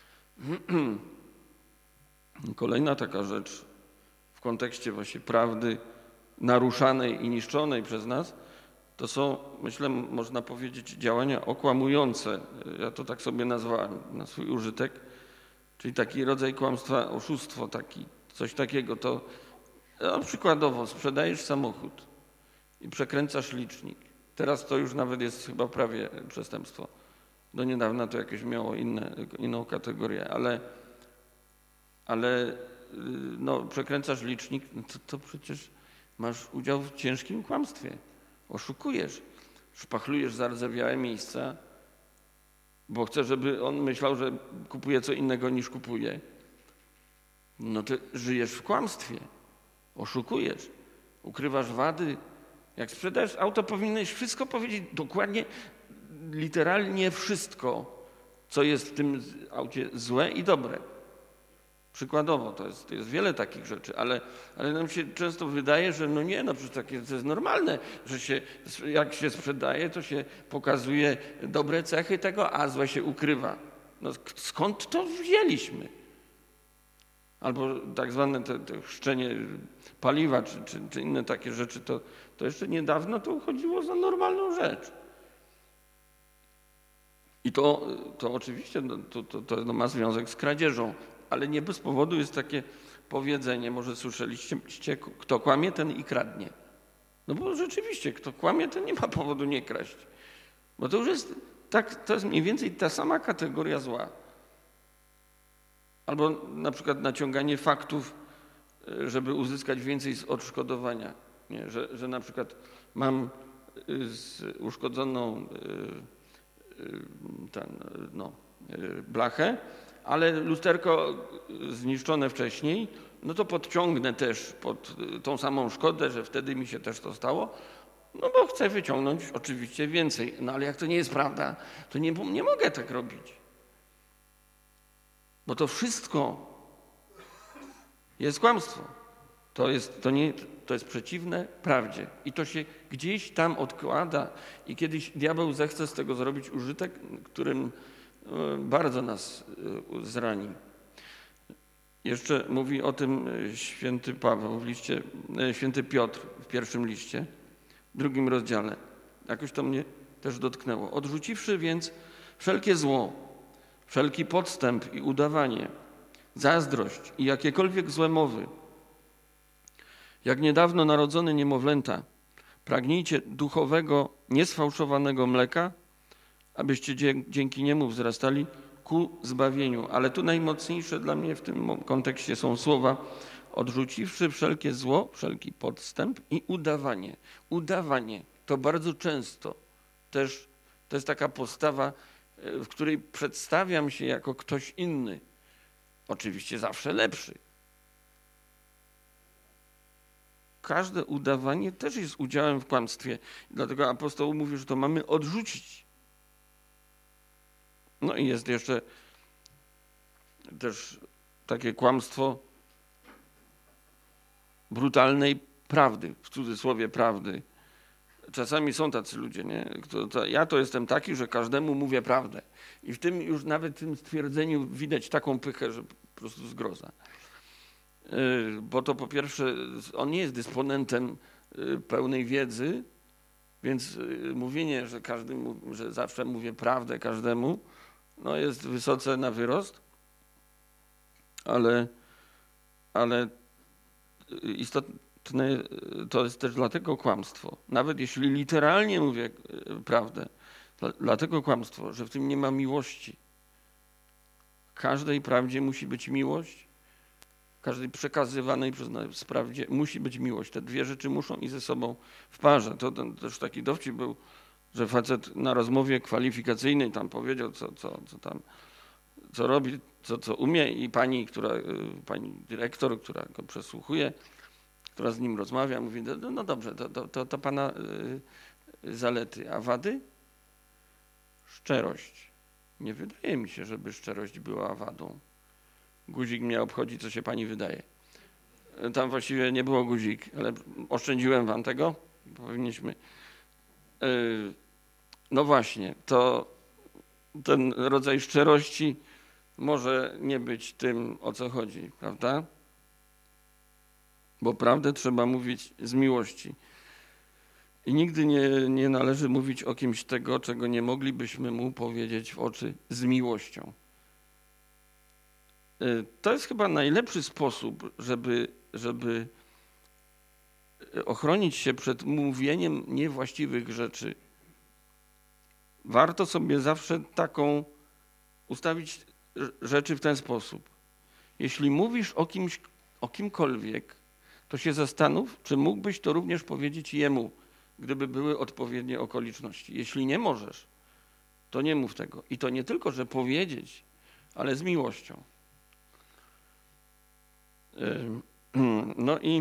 Kolejna taka rzecz w kontekście właśnie prawdy naruszanej i niszczonej przez nas, to są, myślę, można powiedzieć, działania okłamujące. Ja to tak sobie nazwałem na swój użytek, czyli taki rodzaj kłamstwa, oszustwo, taki, coś takiego. To no, przykładowo sprzedajesz samochód i przekręcasz licznik. Teraz to już nawet jest chyba prawie przestępstwo. Do niedawna to jakieś miało inne, inną kategorię, ale, ale no, przekręcasz licznik, no to, to przecież masz udział w ciężkim kłamstwie. Oszukujesz, szpachlujesz zardzewiałe miejsca, bo chcesz, żeby on myślał, że kupuje co innego niż kupuje. No to żyjesz w kłamstwie, oszukujesz, ukrywasz wady. Jak sprzedajesz auto, powinieneś wszystko powiedzieć dokładnie, literalnie wszystko, co jest w tym aucie złe i dobre. Przykładowo, to jest, to jest wiele takich rzeczy, ale, ale nam się często wydaje, że no nie, no przecież takie, to jest normalne, że się, jak się sprzedaje, to się pokazuje dobre cechy tego, a złe się ukrywa. No skąd to wzięliśmy? Albo tak zwane te, te chrzczenie paliwa, czy, czy, czy inne takie rzeczy, to, to jeszcze niedawno to uchodziło za normalną rzecz. I to, to oczywiście no, to, to, to no, ma związek z kradzieżą, ale nie bez powodu jest takie powiedzenie, może słyszeliście, kto kłamie, ten i kradnie. No bo rzeczywiście, kto kłamie, ten nie ma powodu nie kraść. Bo to już jest, tak, to jest mniej więcej ta sama kategoria zła. Albo na przykład naciąganie faktów, żeby uzyskać więcej z odszkodowania. Nie, że, że na przykład mam z uszkodzoną ten, no, blachę, ale lusterko zniszczone wcześniej, no to podciągnę też pod tą samą szkodę, że wtedy mi się też to stało, no bo chcę wyciągnąć oczywiście więcej. No ale jak to nie jest prawda, to nie, nie mogę tak robić. Bo to wszystko jest kłamstwo. To jest, to, nie, to jest przeciwne prawdzie. I to się gdzieś tam odkłada i kiedyś diabeł zechce z tego zrobić użytek, którym bardzo nas zrani. Jeszcze mówi o tym święty Paweł w liście, święty Piotr w pierwszym liście, w drugim rozdziale. Jakoś to mnie też dotknęło. Odrzuciwszy więc wszelkie zło, wszelki podstęp i udawanie, zazdrość i jakiekolwiek złe mowy, Jak niedawno narodzone niemowlęta, pragnijcie duchowego, niesfałszowanego mleka, abyście dzięki niemu wzrastali ku zbawieniu. Ale tu najmocniejsze dla mnie w tym kontekście są słowa: odrzuciwszy wszelkie zło, wszelki podstęp i udawanie. Udawanie to bardzo często też to jest taka postawa, w której przedstawiam się jako ktoś inny. Oczywiście zawsze lepszy. Każde udawanie też jest udziałem w kłamstwie. Dlatego apostoł mówi, że to mamy odrzucić. No i jest jeszcze też takie kłamstwo brutalnej prawdy, w cudzysłowie prawdy. Czasami są tacy ludzie, nie? To, to, ja to jestem taki, że każdemu mówię prawdę. I w tym już nawet w tym stwierdzeniu widać taką pychę, że po prostu zgroza. Yy, bo to po pierwsze, on nie jest dysponentem yy, pełnej wiedzy, więc yy, mówienie, że, każdy, że zawsze mówię prawdę każdemu, no jest wysoce na wyrost, ale, ale istotne to jest też dlatego kłamstwo. Nawet jeśli literalnie mówię prawdę, dlatego kłamstwo, że w tym nie ma miłości. W każdej prawdzie musi być miłość, w każdej przekazywanej przez nas prawdzie musi być miłość. Te dwie rzeczy muszą iść ze sobą w parze. To, to też taki dowcip był, że facet na rozmowie kwalifikacyjnej tam powiedział, co, co, co tam, co robi, co, co umie, i pani, która, pani dyrektor, która go przesłuchuje, która z nim rozmawia, mówi: no, no dobrze, to, to, to, to pana y, zalety, a wady? Szczerość. Nie wydaje mi się, żeby szczerość była wadą. Guzik mnie obchodzi, co się pani wydaje. Tam właściwie nie było guzik, ale oszczędziłem wam tego. Powinniśmy. Y, no właśnie, to ten rodzaj szczerości może nie być tym, o co chodzi, prawda? Bo prawdę trzeba mówić z miłości. I nigdy nie, nie należy mówić o kimś tego, czego nie moglibyśmy mu powiedzieć w oczy z miłością. To jest chyba najlepszy sposób, żeby, żeby ochronić się przed mówieniem niewłaściwych rzeczy. Warto sobie zawsze taką ustawić rzeczy w ten sposób. Jeśli mówisz o kimś, o kimkolwiek, to się zastanów, czy mógłbyś to również powiedzieć jemu, gdyby były odpowiednie okoliczności. Jeśli nie możesz, to nie mów tego. I to nie tylko, że powiedzieć, ale z miłością. No i,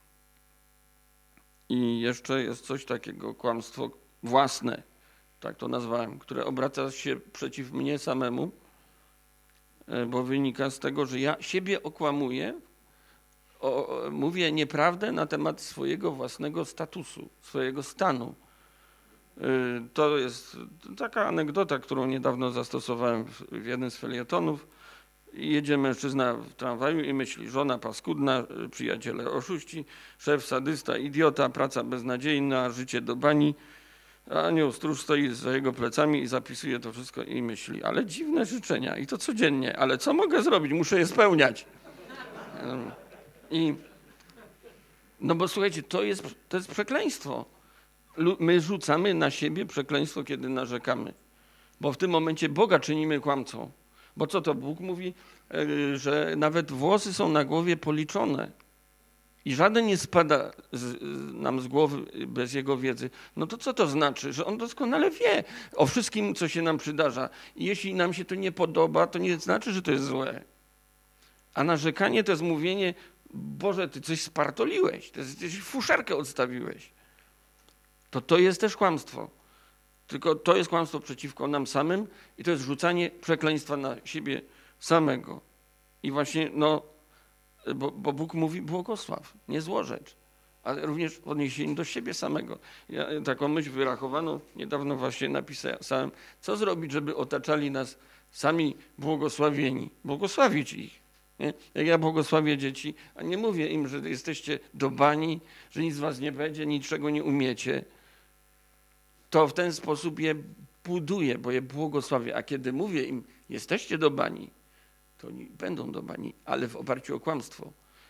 i jeszcze jest coś takiego, kłamstwo własne, tak to nazwałem, które obraca się przeciw mnie samemu, bo wynika z tego, że ja siebie okłamuję, o, mówię nieprawdę na temat swojego własnego statusu, swojego stanu. To jest taka anegdota, którą niedawno zastosowałem w jednym z felietonów. Jedzie mężczyzna w tramwaju i myśli: żona paskudna, przyjaciele oszuści, szef sadysta, idiota, praca beznadziejna, życie do bani. A anioł stróż stoi za jego plecami i zapisuje to wszystko i myśli: ale dziwne życzenia i to codziennie, ale co mogę zrobić? Muszę je spełniać. I no bo słuchajcie, to jest, to jest przekleństwo. My rzucamy na siebie przekleństwo, kiedy narzekamy. Bo w tym momencie Boga czynimy kłamcą. Bo co to Bóg mówi? Że nawet włosy są na głowie policzone. I żaden nie spada z, nam z głowy bez Jego wiedzy. No to co to znaczy? Że On doskonale wie o wszystkim, co się nam przydarza. I jeśli nam się to nie podoba, to nie znaczy, że to jest złe. A narzekanie to jest mówienie: Boże, Ty coś spartoliłeś, Ty coś fuszerkę odstawiłeś. To to jest też kłamstwo. Tylko to jest kłamstwo przeciwko nam samym i to jest rzucanie przekleństwa na siebie samego. I właśnie, no, bo, bo Bóg mówi: błogosław, nie złorzecz, ale również w odniesieniu do siebie samego. Ja taką myśl wyrachowaną niedawno właśnie napisałem: co zrobić, żeby otaczali nas sami błogosławieni? Błogosławić ich. Nie? Jak ja błogosławię dzieci, a nie mówię im, że jesteście do bani, że nic z was nie będzie, niczego nie umiecie, to w ten sposób je buduję, bo je błogosławię. A kiedy mówię im: jesteście do bani, to oni będą do bani, ale w oparciu o kłamstwo.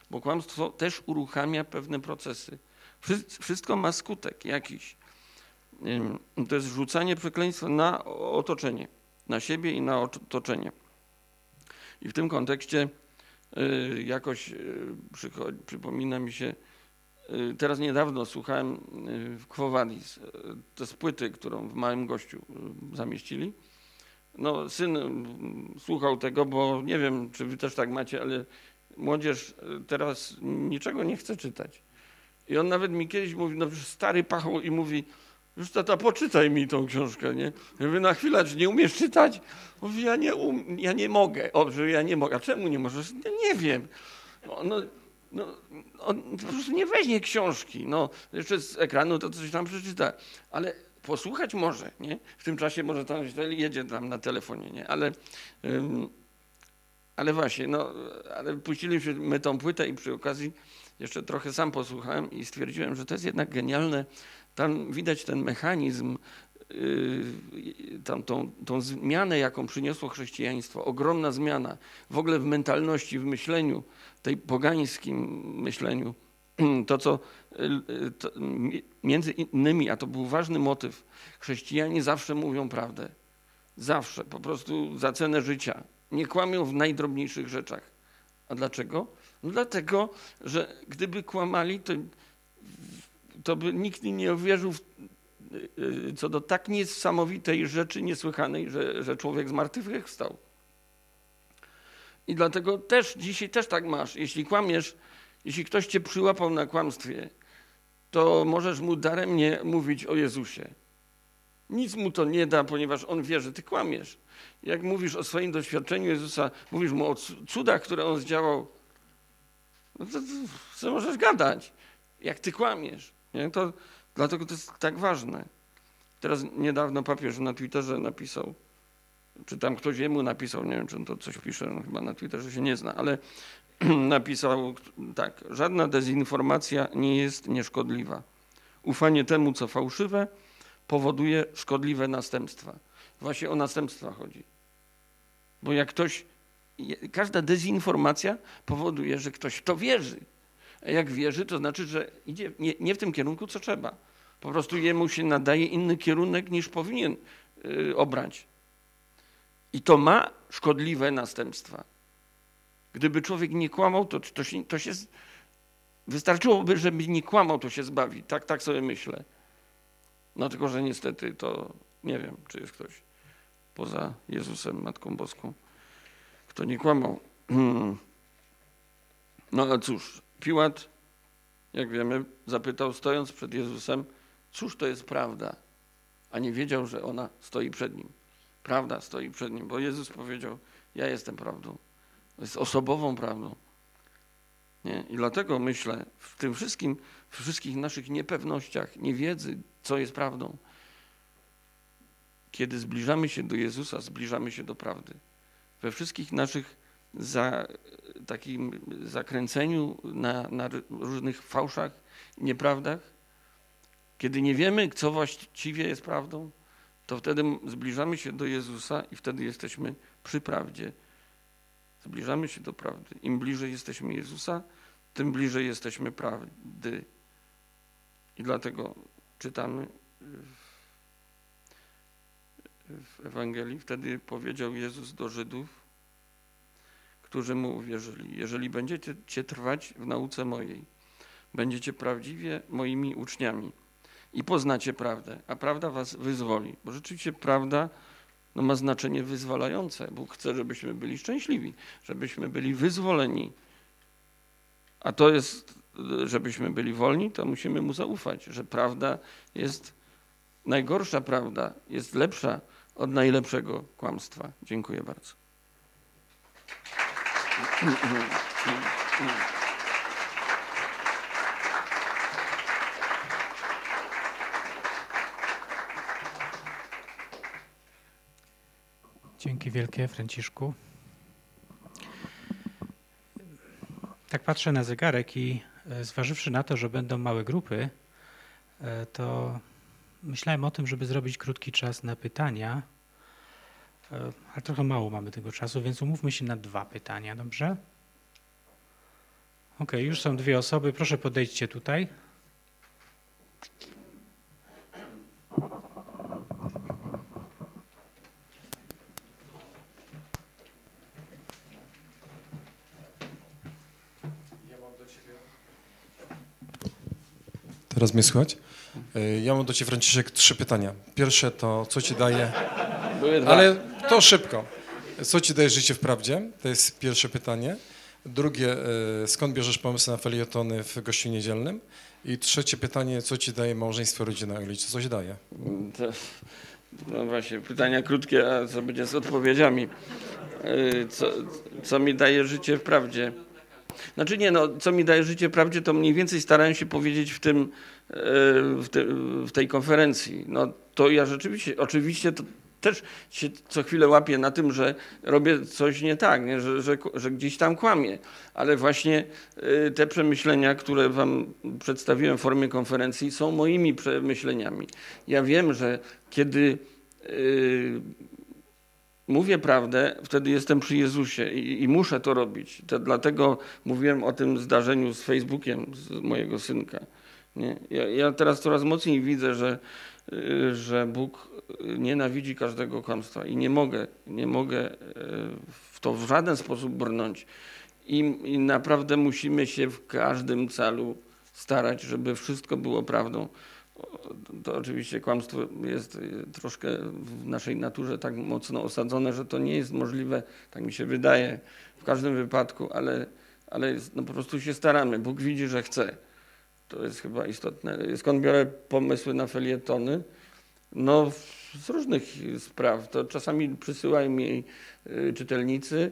bo kłamstwo też uruchamia pewne procesy. Wszystko ma skutek jakiś. To jest rzucanie przekleństwa na otoczenie, na siebie i na otoczenie. I w tym kontekście jakoś przychodzi, przypomina mi się, teraz niedawno słuchałem w Quo Vadis, to jest płyty, którą w Małym Gościu zamieścili. No, syn słuchał tego, bo nie wiem, czy wy też tak macie, ale młodzież teraz niczego nie chce czytać. I on nawet mi kiedyś mówi, no stary pachał i mówi, już tata, poczytaj mi tą książkę, nie? Ja mówię, na chwilę, czy nie umiesz czytać? Mówi, ja nie, um, ja nie mogę. O, że ja nie mogę. A czemu nie możesz? Ja nie wiem. No, no, no, on po prostu nie weźmie książki. No, jeszcze z ekranu to coś tam przeczyta. Ale posłuchać może, nie? W tym czasie może tam jedzie tam na telefonie, nie? Ale, um, ale właśnie, no, ale puściliśmy tą płytę i przy okazji jeszcze trochę sam posłuchałem i stwierdziłem, że to jest jednak genialne. Tam widać ten mechanizm, yy, tam tą, tą zmianę, jaką przyniosło chrześcijaństwo. Ogromna zmiana w ogóle w mentalności, w myśleniu, tej pogańskim myśleniu. To, co yy, to, między innymi, a to był ważny motyw, chrześcijanie zawsze mówią prawdę. Zawsze, po prostu za cenę życia. Nie kłamią w najdrobniejszych rzeczach. A dlaczego? No dlatego, że gdyby kłamali, to to by nikt nie uwierzył w, co do tak niesamowitej rzeczy niesłychanej, że, że człowiek zmartwychwstał. I dlatego też dzisiaj też tak masz. Jeśli kłamiesz, jeśli ktoś cię przyłapał na kłamstwie, to możesz mu daremnie mówić o Jezusie. Nic mu to nie da, ponieważ on wie, że ty kłamiesz. Jak mówisz o swoim doświadczeniu Jezusa, mówisz mu o cudach, które on zdziałał, no to, to co możesz gadać, jak ty kłamiesz. Nie? To, dlatego to jest tak ważne. Teraz niedawno papież na Twitterze napisał, czy tam ktoś jemu napisał, nie wiem, czy on to coś pisze, no chyba na Twitterze się nie zna, ale napisał tak, żadna dezinformacja nie jest nieszkodliwa. Ufanie temu, co fałszywe, powoduje szkodliwe następstwa. Właśnie o następstwa chodzi. Bo jak ktoś, każda dezinformacja powoduje, że ktoś w to wierzy. A jak wierzy, to znaczy, że idzie nie, nie w tym kierunku, co trzeba. Po prostu jemu się nadaje inny kierunek, niż powinien yy, obrać. I to ma szkodliwe następstwa. Gdyby człowiek nie kłamał, to, to, się, to się... Wystarczyłoby, żeby nie kłamał, to się zbawi. Tak, tak sobie myślę. No tylko, że niestety to nie wiem, czy jest ktoś poza Jezusem, Matką Boską, kto nie kłamał. No ale cóż, Piłat, jak wiemy, zapytał, stojąc przed Jezusem, cóż to jest prawda? A nie wiedział, że ona stoi przed nim. Prawda stoi przed nim, bo Jezus powiedział, ja jestem prawdą. To jest osobową prawdą. Nie? I dlatego myślę, w tym wszystkim, w wszystkich naszych niepewnościach, niewiedzy, co jest prawdą, kiedy zbliżamy się do Jezusa, zbliżamy się do prawdy. We wszystkich naszych za, takim zakręceniu na, na różnych fałszach, nieprawdach, kiedy nie wiemy, co właściwie jest prawdą, to wtedy zbliżamy się do Jezusa i wtedy jesteśmy przy prawdzie. Zbliżamy się do prawdy. Im bliżej jesteśmy Jezusa, tym bliżej jesteśmy prawdy. I dlatego czytamy w Ewangelii, wtedy powiedział Jezus do Żydów, którzy mu uwierzyli, jeżeli będziecie trwać w nauce mojej, będziecie prawdziwie moimi uczniami i poznacie prawdę, a prawda was wyzwoli. Bo rzeczywiście prawda no, ma znaczenie wyzwalające. Bóg chce, żebyśmy byli szczęśliwi, żebyśmy byli wyzwoleni. A to jest, żebyśmy byli wolni, to musimy mu zaufać, że prawda jest, najgorsza prawda jest lepsza od najlepszego kłamstwa. Dziękuję bardzo.
Dzięki wielkie, Franciszku. Tak patrzę na zegarek i zważywszy na to, że będą małe grupy, to myślałem o tym, żeby zrobić krótki czas na pytania, ale trochę mało mamy tego czasu, więc umówmy się na dwa pytania, dobrze? Okej, już są dwie osoby. Proszę podejdźcie tutaj.
Teraz mnie słychać? Ja mam do Ciebie, Franciszek, trzy pytania. Pierwsze to, co Ci daje...
Były dwa.
Ale to szybko. Co Ci daje życie w prawdzie? To jest pierwsze pytanie. Drugie, skąd bierzesz pomysł na felietony w Gościu Niedzielnym? I trzecie pytanie, co Ci daje małżeństwo, rodzina, ili czy coś daje?
To, no właśnie, pytania krótkie, a co będzie z odpowiedziami? Co, co mi daje życie w prawdzie? Znaczy nie, no, co mi daje życie w prawdzie, to mniej więcej starałem się powiedzieć w tym, w, te, w tej konferencji. No to ja rzeczywiście, oczywiście to też się co chwilę łapię na tym, że robię coś nie tak, nie? Że, że, że gdzieś tam kłamię, ale właśnie te przemyślenia, które wam przedstawiłem w formie konferencji, są moimi przemyśleniami. Ja wiem, że kiedy yy, mówię prawdę, wtedy jestem przy Jezusie i, i muszę to robić. To dlatego mówiłem o tym zdarzeniu z Facebookiem, z mojego synka. Nie? Ja, ja teraz coraz mocniej widzę, że, że Bóg nienawidzi każdego kłamstwa i nie mogę, nie mogę w to w żaden sposób brnąć. I, I naprawdę musimy się w każdym calu starać, żeby wszystko było prawdą. To oczywiście kłamstwo jest troszkę w naszej naturze tak mocno osadzone, że to nie jest możliwe, tak mi się wydaje, w każdym wypadku, ale, ale jest, no po prostu się staramy. Bóg widzi, że chce. To jest chyba istotne. Skąd biorę pomysły na felietony? No z różnych spraw. To czasami przysyłają mi czytelnicy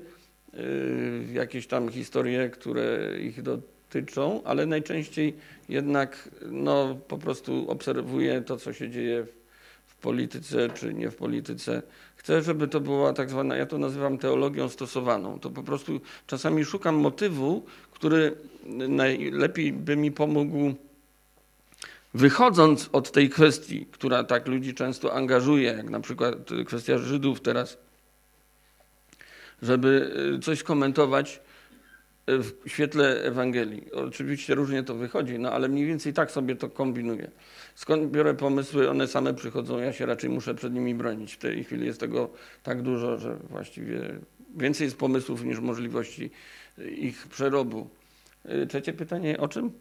jakieś tam historie, które ich dotyczą, ale najczęściej jednak no, po prostu obserwuję to, co się dzieje w, w polityce czy nie w polityce. Chcę, żeby to była tak zwana, ja to nazywam teologią stosowaną. To po prostu czasami szukam motywu, który najlepiej by mi pomógł, wychodząc od tej kwestii, która tak ludzi często angażuje, jak na przykład kwestia Żydów teraz, żeby coś komentować w świetle Ewangelii. Oczywiście różnie to wychodzi, no ale mniej więcej tak sobie to kombinuję. Skąd biorę pomysły, one same przychodzą, ja się raczej muszę przed nimi bronić. W tej chwili jest tego tak dużo, że właściwie więcej jest pomysłów niż możliwości ich przerobu. Trzecie pytanie, o czym?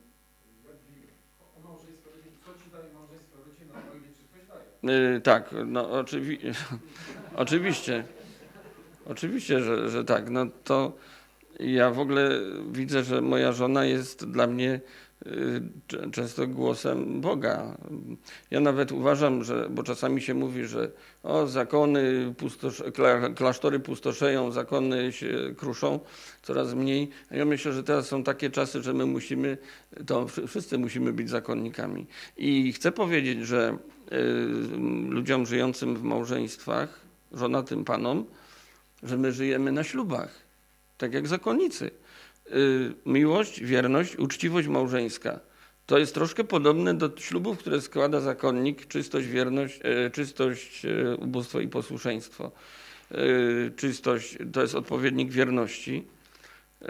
Co ci daje małżeństwo, rodzina, o ile czy coś daje? Tak, no oczywi oczywiście. Oczywiście, że, że tak. No to ja w ogóle widzę, że moja żona jest dla mnie y, często głosem Boga. Ja nawet uważam, że, bo czasami się mówi, że o, zakony, pustosze, klasztory pustoszeją, zakony się kruszą coraz mniej. Ja myślę, że teraz są takie czasy, że my musimy, to wszyscy musimy być zakonnikami. I chcę powiedzieć, że y, ludziom żyjącym w małżeństwach, żonatym panom, że my żyjemy na ślubach, tak jak zakonnicy. Yy, miłość, wierność, uczciwość małżeńska. To jest troszkę podobne do ślubów, które składa zakonnik, czystość, wierność, yy, czystość, yy, ubóstwo i posłuszeństwo. Yy, czystość to jest odpowiednik wierności. Yy,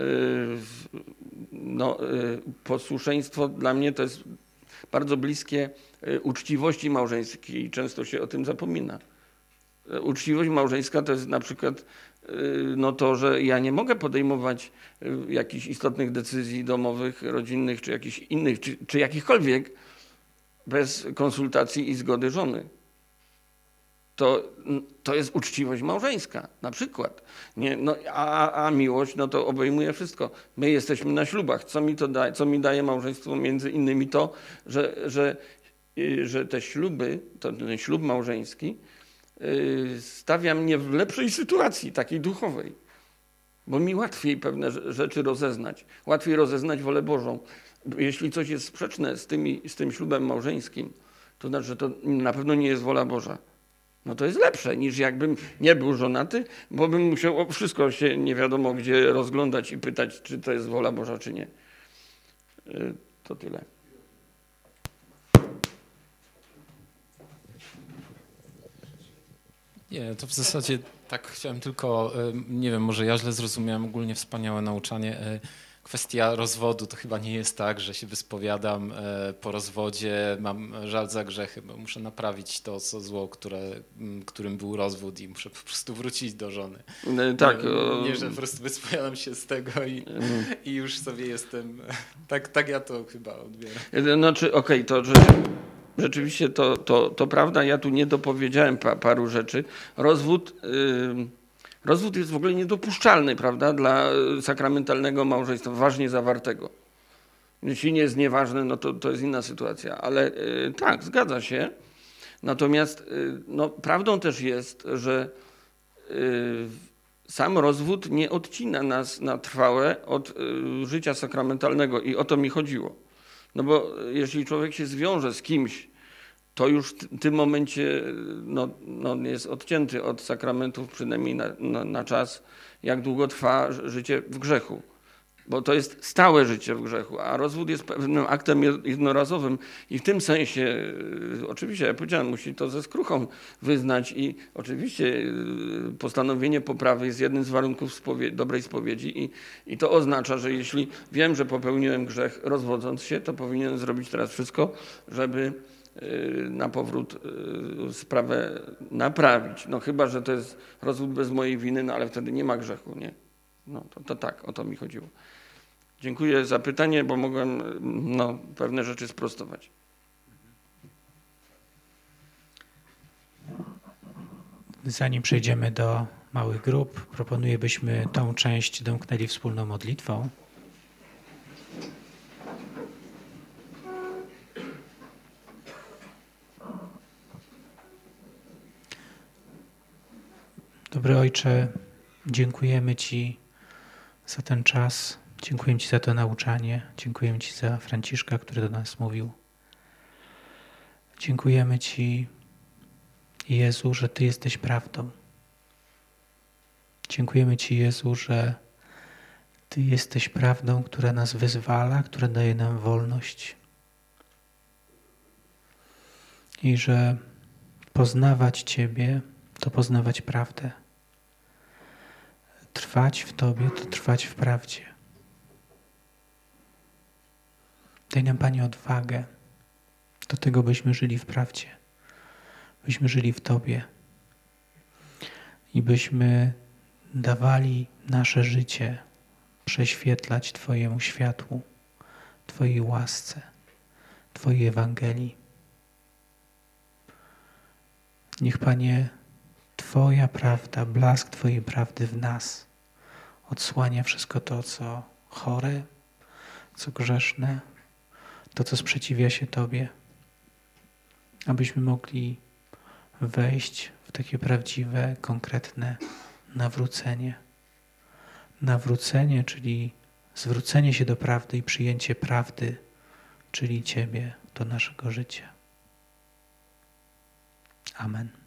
no, yy, posłuszeństwo dla mnie to jest bardzo bliskie yy, uczciwości małżeńskiej i często się o tym zapomina. Uczciwość małżeńska to jest na przykład no to, że ja nie mogę podejmować jakichś istotnych decyzji domowych, rodzinnych czy jakichś innych, czy, czy jakichkolwiek bez konsultacji i zgody żony. To, to jest uczciwość małżeńska na przykład. Nie, no, a, a miłość no to obejmuje wszystko. My jesteśmy na ślubach. Co mi, to da, co mi daje małżeństwo? Między innymi to, że, że, że te śluby, to, ten ślub małżeński stawia mnie w lepszej sytuacji, takiej duchowej, bo mi łatwiej pewne rzeczy rozeznać, łatwiej rozeznać wolę Bożą. Jeśli coś jest sprzeczne z, tymi, z tym ślubem małżeńskim, to znaczy, że to na pewno nie jest wola Boża. No to jest lepsze niż jakbym nie był żonaty, bo bym musiał wszystko się nie wiadomo gdzie rozglądać i pytać, czy to jest wola Boża, czy nie. To tyle.
Nie, to w zasadzie tak chciałem tylko, nie wiem, może ja źle zrozumiałem ogólnie wspaniałe nauczanie. kwestia rozwodu to chyba nie jest tak, że się wyspowiadam po rozwodzie, mam żal za grzechy, bo muszę naprawić to, co zło, które, którym był rozwód i muszę po prostu wrócić do żony.
Tak.
Nie, nie że po prostu wyspowiadam się z tego i, i już sobie jestem, tak, tak ja to chyba odbieram.
Znaczy, okej, okay, to że, rzeczywiście to, to, to prawda, ja tu nie dopowiedziałem pa, paru rzeczy. Rozwód... Yy... Rozwód jest w ogóle niedopuszczalny, prawda, dla sakramentalnego małżeństwa, ważnie zawartego. Jeśli nie jest nieważne, no to, to jest inna sytuacja, ale y, tak, zgadza się. Natomiast y, no, prawdą też jest, że y, sam rozwód nie odcina nas na trwałe od y, życia sakramentalnego i o to mi chodziło. No bo jeśli człowiek się zwiąże z kimś, to już w tym momencie no, no jest odcięty od sakramentów przynajmniej na, na, na czas, jak długo trwa życie w grzechu. Bo to jest stałe życie w grzechu, a rozwód jest pewnym aktem jednorazowym i w tym sensie, oczywiście, ja powiedziałem, musi to ze skruchą wyznać i oczywiście postanowienie poprawy jest jednym z warunków spowie- dobrej spowiedzi i, i to oznacza, że jeśli wiem, że popełniłem grzech rozwodząc się, to powinienem zrobić teraz wszystko, żeby na powrót sprawę naprawić. No chyba, że to jest rozwód bez mojej winy, no ale wtedy nie ma grzechu, nie? No to, to tak, o to mi chodziło. Dziękuję za pytanie, bo mogłem no, pewne rzeczy sprostować.
Zanim przejdziemy do małych grup, proponuję, byśmy tą część domknęli wspólną modlitwą. Dobry Ojcze, dziękujemy Ci za ten czas, dziękujemy Ci za to nauczanie, dziękujemy Ci za Franciszka, który do nas mówił. Dziękujemy Ci, Jezu, że Ty jesteś prawdą. Dziękujemy Ci, Jezu, że Ty jesteś prawdą, która nas wyzwala, która daje nam wolność. I że poznawać Ciebie to poznawać prawdę. Trwać w Tobie to trwać w prawdzie. Daj nam, Panie, odwagę do tego, byśmy żyli w prawdzie. Byśmy żyli w Tobie. I byśmy dawali nasze życie prześwietlać Twojemu światłu, Twojej łasce, Twojej Ewangelii. Niech, Panie, Twoja prawda, blask Twojej prawdy w nas odsłania wszystko to, co chore, co grzeszne, to, co sprzeciwia się Tobie, abyśmy mogli wejść w takie prawdziwe, konkretne nawrócenie. Nawrócenie, czyli zwrócenie się do prawdy i przyjęcie prawdy, czyli Ciebie, do naszego życia. Amen.